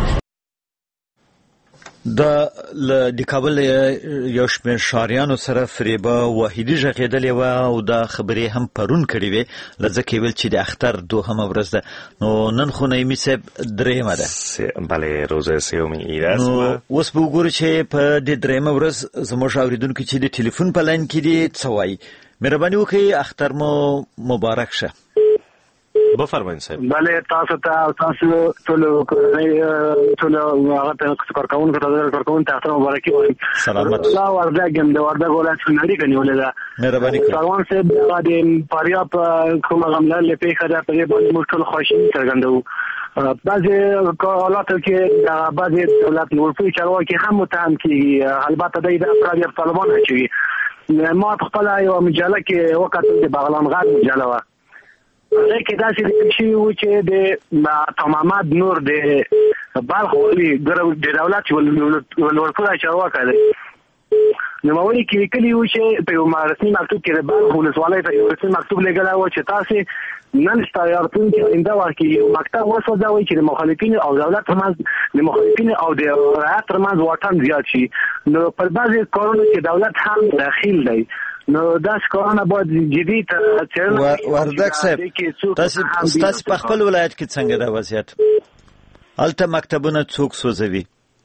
د د کابل یو شمېر ښاریانو سره فریبه واحدي غږېدلې وه او دا خبرې هم پرون کړې وې، له ځکه یې ویل چې د اختر دوهمه ورځ ده. نو نن خو نعیمي صاحب درېیمه ده. بله، روز سوم عید است. نو اوس به وګورو چې په دې درېیمه ورځ زموږ اورېدونکي چې د ټلیفون په لاین کې دي څه وایي. مهرباني وکړئ، اختر مو مبارک شه. بفرمایئ صاحب. بله، تاسو ته تاسو ټول ټول هغه ته کارکوونکو ته کارکوونکو ته اختر مبارکي وایم. سلامت. الله وردګم د وردګ ولایت څخه اړیکه نیولې ده. مهرباني وکړئ. سروان صاحب د فاریاب کومه غمله له پیښه ده، په دې باندې موږ ټول خوشحالي څرګندوو. بعضې حالاتو کې د بعضې دولت لوړپوړي چارواکي هم متهم کېږي، البته دوی د افراد یا طالبان اچوي. ما خپله یوه مجله کې وکتل، د بغلان غر مجله وه، هغې کې داسې لیکل شوي وو چې د عطا محمد نور د بلخ والي د دولت لوړپوړی چارواکی دی، نوموړي کې لیکلي وو چې په یو رسمي مکتوب کې د بلخ ولسوالۍ ته یو رسمي مکتوب لیږلی وو چې تاسې نن ستا راتلونکي آینده وخت کې یو مکتب وسوځوئ چې د مخالفینو او دولت ترمنځ د مخالفینو او د رعیت ترمنځ واټن زیات شي. نو پر بعضې کارونو کې دولت هم دخیل دی. نو دا کارونه باید جدي څېړنه وردګ صاحب تاسو تاسو په خپل ولایت کې څنګه دا وضعیت هلته مکتبونه څوک سوځوي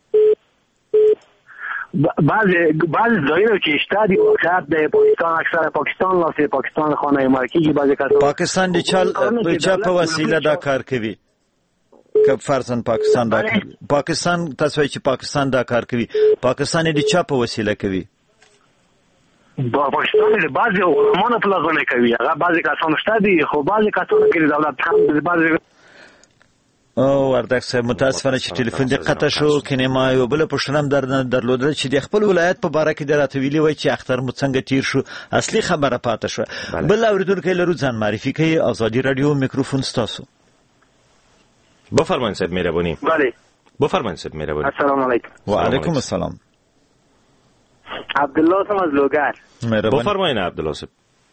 بعض بعض ځایونه کې شته دي واقعیت د پاکستان اکثره پاکستان لاسه پاکستان خانه مارکی بعضی کسان پاکستان د چل په چا په وسیله دا کار کوي که فرضاً پاکستان دا پاکستان تاسو چې پاکستان دا کار کوي پاکستان د چا په وسیله کوي با پاکستان د بعضی علماء په لغونه کوي هغه بعضی کسان شته دي خو بعضی کسان کې دولت هم بعضی او وردګ صاحب متاسفانه چې ټلیفون دې قطع شو کنه ما یو بل پښتنم در درلودل چې د خپل ولایت په باره کې دراته ویلي وای چې اختر مو څنګه تیر شو اصلي خبره پاتې شو بل اوریدونکو لرو ځان معرفي کوي آزادی رادیو میکروفون ستاسو بفرمایید صاحب مهربانی بله بفرمایید صاحب مهربانی السلام علیکم و علیکم السلام عبدالله سم از لوگر بفرمایید عبدالله صاحب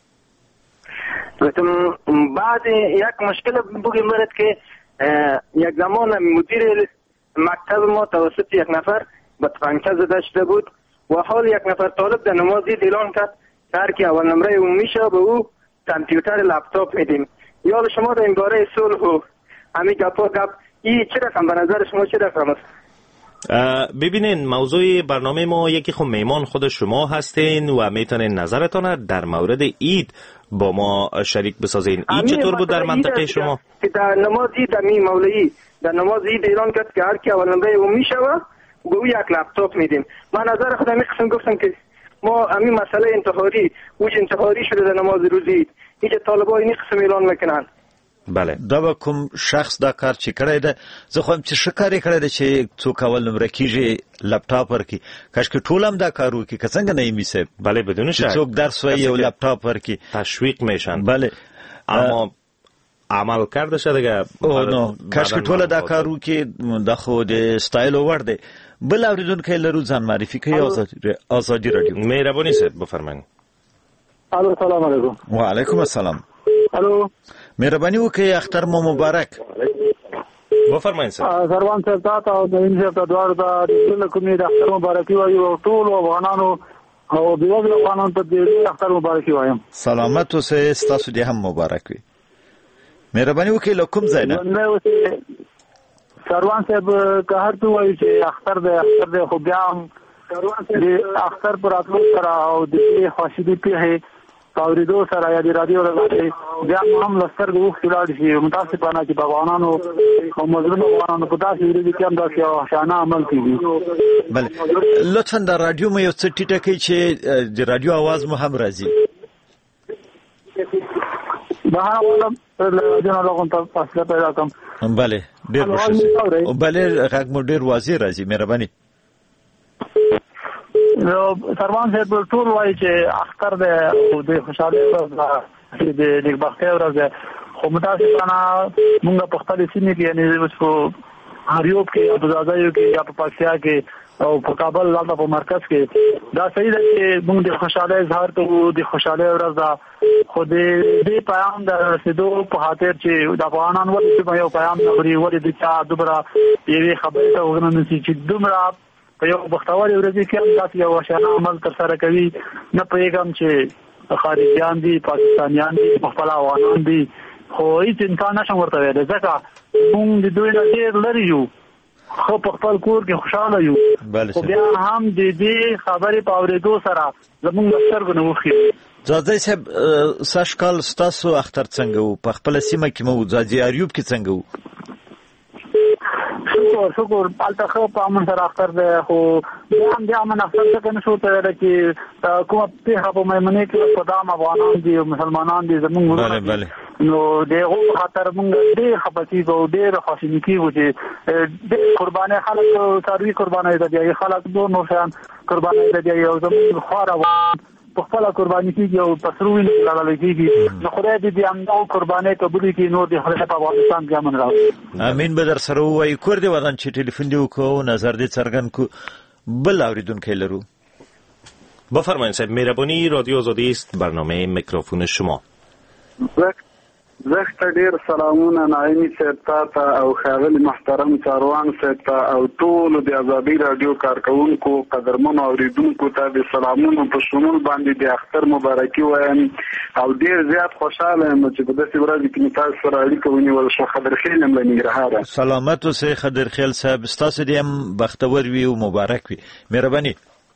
گفتم بعد یک مشکل بگیم مرد که یک زمان مدیر مکتب ما توسط یک نفر به تفنگچه زده شده بود و حال یک نفر طالب در نماز دید اعلان کرد هر کی اول نمره عمومی شه به او کامپیوتر لپتاپ میدیم. یاد شما در این باره صلح و همین گپا گپ این چه رقم به نظر شما چه رقم است؟ ببینین موضوع برنامه ما یکی خب میمان خود شما هستین و میتونین نظرتان در مورد عید با ما شریک بسازین. عید چطور بود در منطقه شما؟ در نماز عید امی مولوی در نماز عید اعلان کرد که هر کی اول نمره عمومی شوه به او یک لپتاپ میدیم. من نظر خودم می قسم گفتم که ما همین مسئله انتحاری اوج انتحاری شده در نماز روز عید. اینجا طالبای این قسم اعلان میکنن. بله دا به کوم شخص دا کار چې کړی ده زه خو هم چې ښه کار یې کړی ده چې څوک اول نمره کېږي لپټاپ ورکړي کاشکې ټول هم دا کار وکړي که څنګه نعیمي صاحب بله بدون شک څوک درس وایي یو لپټاپ ورکړي تشویق میشن بله اما عمل کرده شده دیگه او نو کاشکې ټول دا کار وکړي دا خو د ستایلو وړ دی بل اورېدونکی لرو ځان معرفي کوي آزادي رادیو مهرباني صاحب بفرمایئ الو سلام علیکم وعلیکم السلام الو مهرباني وکړئ اختر مو مبارک بفرمایئ صاحب سروان صاحب تاسو او د انجه په دوار دا د ټول کومې د اختر مبارکي وایو ټول افغانانو او د یو افغانانو ته د اختر مبارکي وایم سلامت اوسئ تاسو دې هم مبارک وي مهرباني وکړئ له کوم ځای نه سروان صاحب که هر څه وایي چې اختر د اختر د خو بیا هم د اختر پر راتلو سره او د خوشحالي پیښې اوریدو سره یا د رادیو لګاتې بیا هم لستر د وخت لاړ شي متاسفانه چې افغانانو او مظلوم افغانانو په داسې ورځې کې هم داسې وحشیانه عمل کوي. بله لطفا د رادیو مو یو څه ټیټه کوي چې د رادیو आवाज مو هم راځي. بهر ولم رادیو نه لغون ته فاصله پیدا کوم. بله ډېر خوشاله بله غږ مو ډېر واضح راځي مهرباني. نو سروان صاحب ټول وایي چې اختر د خوشحالۍ ورځ د نیکبختۍ ورځ ده خو متاسفانه موږ په خپلې سیمې کې یعنې اوس په هریوب کې یا په ځاځیو کې یا په پکتیا کې او په کابل دلته په مرکز کې دا صحیح ده چې موږ د خوشحالۍ اظهار کوو د خوشحالۍ ورځ ده خو د دې پیغام د رسېدو په خاطر چې د افغانانو ولې یو پیغام نه اوري ولې د چا دومره یوې خبرې ته وغنه نشي چې دومره په یو بختوري ورځ کې هم تاسو یو وشانه عمل تر سره کوي نه پېغام چې خارجيان دي پاکستانيان دي خپل افغانان دي خو هیڅ انسان نشم ورته ویل ځکه موږ د دوی نه ډېر لري یو خو په خپل کور کې خوشاله یو خو بیا هم د دې خبرې په اورېدو سره زموږ سترګو نه وخېږي. ځاځی صاحب سږ کال ستاسو اختر څنګه و په خپله سیمه کې مو ځاځي اریوب کې څنګه و؟ شکر شکر پالته خو په امن سره اختر ده خو بیا هم د امن اختر څخه نشو ته ویل چې کومه پیښه په میمنې کې په دام افغانان دي او مسلمانان دي زموږ بله بله نو دغه خاطر موږ ډېر خپتي او ډېر خوشحالي کیږو چې ډېر قرباني خلک ساروي قرباني دي خلک دوه نو شان قرباني دي او زموږ خور په خپل قرباني کیږي او پسروي لاله کیږي نو خدای دې همدا قرباني قبول کړي نور دې خدای په افغانستان کې امن راوړي. امين به در سره وایي کور دې ودان چې ټلیفون دې وکړو نظر دې څرګند کو بل اوریدونکو لرو. بفرمایید صاحب مهربانی رادیو آزادی است برنامه میکروفون شما. زخت ډیر سلامونه نایمی صاحب ته او ښاغلي محترم څاروان صاحب ته او ټول د ازادي رادیو کارکونکو قدرمنو اوریدونکو ته د سلامونو په شمول باندې د اختر مبارکي وایم او ډیر زیات خوشاله یم چې په داسې ورځ کې تاسو سره اړیکه ونیول شو. خضرخیل یم له ننګرهاره. سلامت اوسئ خضرخیل صاحب، ستاسو دې هم بختور وي او مبارک وي. مهرباني.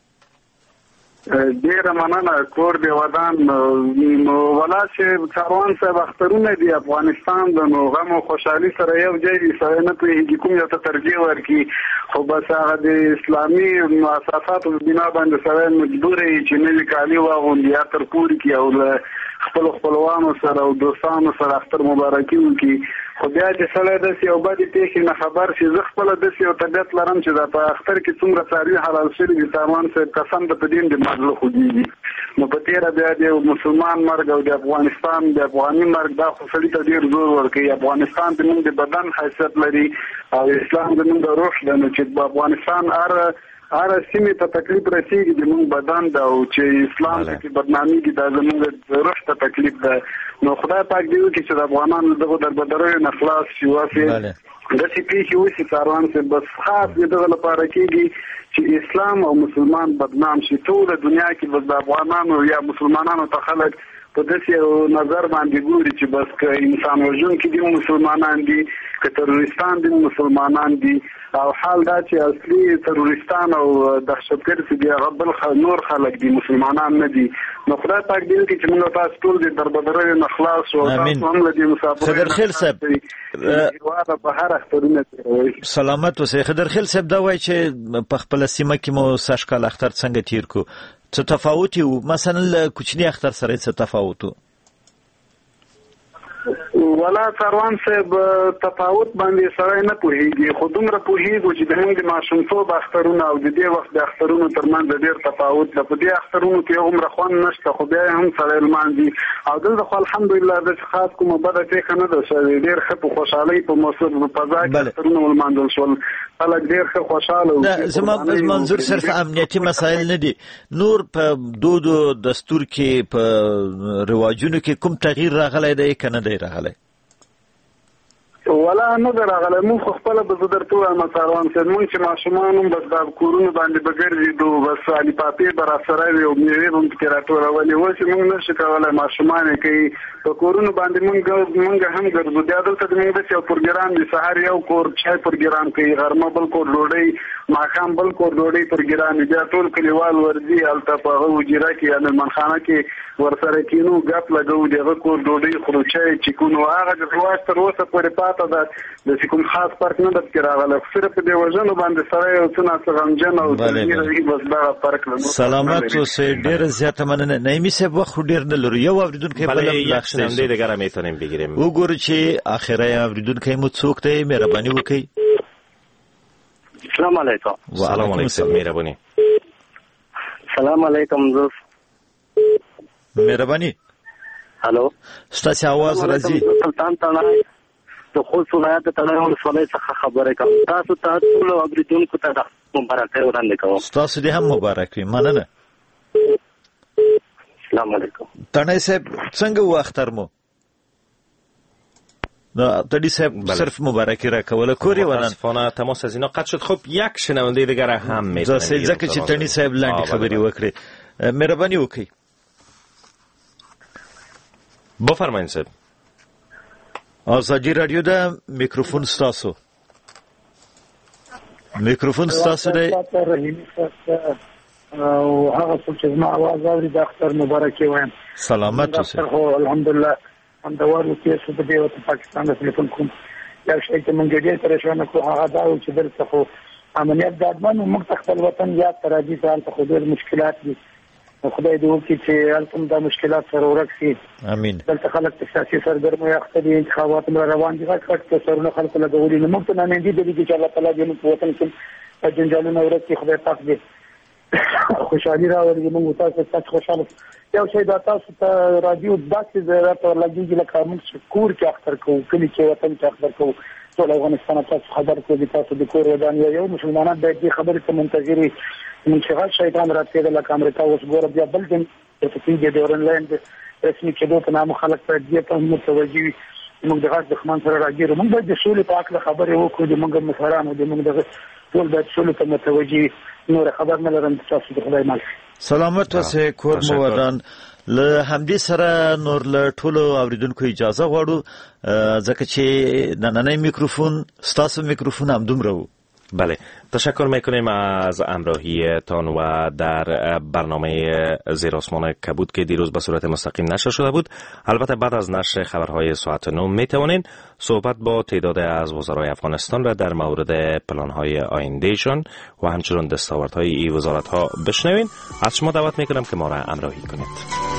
ډیره مننه. کور دی ودان نو ولا چې څاروان صاحب اخترونه دی افغانستان د نو غم او خوشحالي سره یو ځای دي، سره نه پوهېږي کوم یو ته ترجیح ورکړي، خو بس هغه د اسلامي مؤسساتو په بنا باندې سره مجبور یي چې نوي کالي واغوندي یا تر پورې کړي او له خپلو خپلوانو سره او دوستانو سره اختر مبارکي وکړي. خو بیا چې سړی داسې یو بدې پېښې نه خبر شي، زه خپله داسې یو طبیعت لرم چې دا په اختر کې څومره څاروي حلال شوي دي څاروان صاحب قسم د په دین د مازله خوږېږي. نو په تېره بیا د مسلمان مرګ او د افغانستان د افغاني مرګ دا خو سړي ته ډېر زور ورکوي. افغانستان زموږ د بدن حیثیت لري او اسلام زموږ د روح ده، نو چې په افغانستان هر هر سیمې ته تکلیف رسېږي د موږ بدن ده او چې اسلام کې بدنامېږي دا زموږ د روح ته تکلیف ده. نو خدای پاک دې وکړي چې د افغانانو دغو دربدریو نه خلاص شي. واسې داسې پېښې وشي څاروان صاحب بس خاص د دغه لپاره کېږي چې اسلام او مسلمان بدنام شي. ټوله دنیا کې بس د افغانانو یا مسلمانانو ته خلک په داسې نظر باندې ګوري چې بس که انسان وژونکي دي مسلمانان دي، که تروریستان دي مسلمانان دي، او حال دا چې اصلي تروریستان او دهشتګرد چې دي هغه بل نور خلک دي مسلمانان نه دي. نو خدای پاک دې وکړي چې موږ تاسو ټول د دربدریو نه خلاص شو. تاسو هم له دې مسافرۍ خضرخیل صاحب په هر اخترونه تېروئ. سلامت اوسئ. خضرخیل صاحب دا وایي چې په خپله سیمه کې مو سږ کال اختر څنګه تېر کړو؟ څه تفاوت و؟ مثلا له کوچني اختر سره څه تفاوت و؟ ولا څاروان صاحب تفاوت باندې سړی نه پوهېږي، خو دومره پوهېږو چې د موږ د ماشومتوب اخترونه او د دې وخت د اخترونو ترمنځ ډېر تفاوت ده. په دې اخترونو کې هغومره خوند نشته، خو بیا هم سړی لمانځي او دلته خو الحمدلله داسې خاص کومه بده پېښه نه ده شوې. ډېر ښه په خوشحالۍ په موسم فضا کې اخترونه ولمانځل شول، خلک ډېر ښه خوشحاله. زما منظور صرف امنیتي مسایل نه دي، نور په دود او دستور کې په رواجونو کې کوم تغییر راغلی دی که نه دی راغلی؟ ولا نه ده راغلی. مونږ خو خپله به زه درته ووایم څاروان صاحب، مونږ چې ماشومان هم بس دا کورونو باندې به ګرځېدو، بس الفافې به راسره وي او مېوې به هم پکې راټولولې. اوس یې مونږ نشو کولی، ماشومان یې کوي په کورونو باندې. مونږ مونږ هم ګرځو. بیا دلته د مونږ داسې یو پروګرام دی، سهار یو کور چای پروګرام کوي، غرمه بل کور ډوډۍ، ماښام بل کور ډوډۍ پروګرام وي. بیا ټول کلیوال ورځي هلته په هغه حجره کې یا مېلمنخانه کې ورسره کینو، ګپ لګوو، د هغه کور ډوډۍ خورو، چای چیکو. نو هغه رواج تر اوسه پورې پاتې ده، داسې کوم خاص فرق نه ده پکې راغلی، خو صرف په دې وژنو باندې سړی یو څه ناڅه غمجن او تغییر وي، بس دغه فرق ده. سلامت اوسئ. ډېره زیاته مننه. نعیمي صاحب وخت خو ډېر نه لرو، یو اورېدونکی بله یک شنونده دیگر هم میتونیم بگیریم. وګورو چې آخره اورېدونکی مو څوک دی. مهرباني وکړئ. السلام علیکم. سلام علیکم. مهرباني. سلام علیکم دوست. مهرباني. هلو. ستاسو आवाज راځي. سلطان تڼاک د خوست ولایت د تڼاک ولسوالۍ څخه خبرې کوم. تاسو ته ټول اوریدونکو ته د مبارکۍ وړاندې کوم. ستاسو دې هم مبارک وي. مننه. السلام علیکم. تڼاک صاحب څنګه و اختر مو؟ نه تدی صاحب صرف مبارکی را کوله کوری ونن متاسفانه تماس از اینا قطع شد. خب یک شنونده دیگر هم میتونه ځکه چې تنی صاحب لاندې خبري وکړي. مهرباني وکړئ. بفرمایئ صاحب. ازادي رادیو دا میکروفون ستاسو. میکروفون ستاسو دی. او هغه څه چې ما आवाज اوري د اختر مبارکي وایم. سلامت اوسئ. الحمدلله همدوار کې څه د دیو پاکستان د ټلیفون کوم یو شی چې مونږ ډېر پریشان کړو هغه دا و چې دلته خو امنیت د ادمن موږ خپل وطن یاد تراجي ځان ته خو ډېر مشکلات دي. خدای دې وکړي چې الکم دا مشکلات سره ورکړي. امين. دلته خلک په سیاسي سرګرمۍ اخته دي، انتخابات روان دي، غټ غټ سرونه خلک لګولي. نو موږ ته نه دي چې الله تعالی دې په وطن کې جنجالونه ورکړي. خدای پاک دې خوشحالي راوړي. موږ تاسو ته خوشاله یو شی دا تاسو ته رادیو داسې راته لګیږي لکه موږ کور کې اختر کوو، کلی کې وطن کې اختر کوو. ټول افغانستان تاسو خبر کوي تاسو د کور ودان یو مسلمانان باید دې خبرې ته منتظري منشغل شیطان راته د امریکا اوس ګور بیا بل دین په دې د اورنلاین رسمي کېدو په نامه خلک په دې ته متوجي موږ دغه دښمن سره راګیرو. موږ باید د سولې په اړه خبرې وکړو، د موږ مشرانو د موږ دغه ټول باید سولې ته متوجي. نور خبر نه لرم، تاسو د خدای مال سلامت اوسئ کور مو ودان. له همدې سره نور له ټولو اوریدونکو اجازه غواړو ځکه چې نننی میکروفون ستاسو میکروفون هم دومره و. بله، تشکر میکنیم از امراهیتان و در برنامه زیر آسمان کبود که دیروز به صورت مستقیم نشر شده بود. البته بعد از نشر خبرهای ساعت نه میتوانین صحبت با تعداد از وزرای افغانستان را در مورد پلانهای آیندهشان و همچنین دستاوردهای این وزارتها بشنوین. از شما دعوت میکنم که ما را امراهی کنید.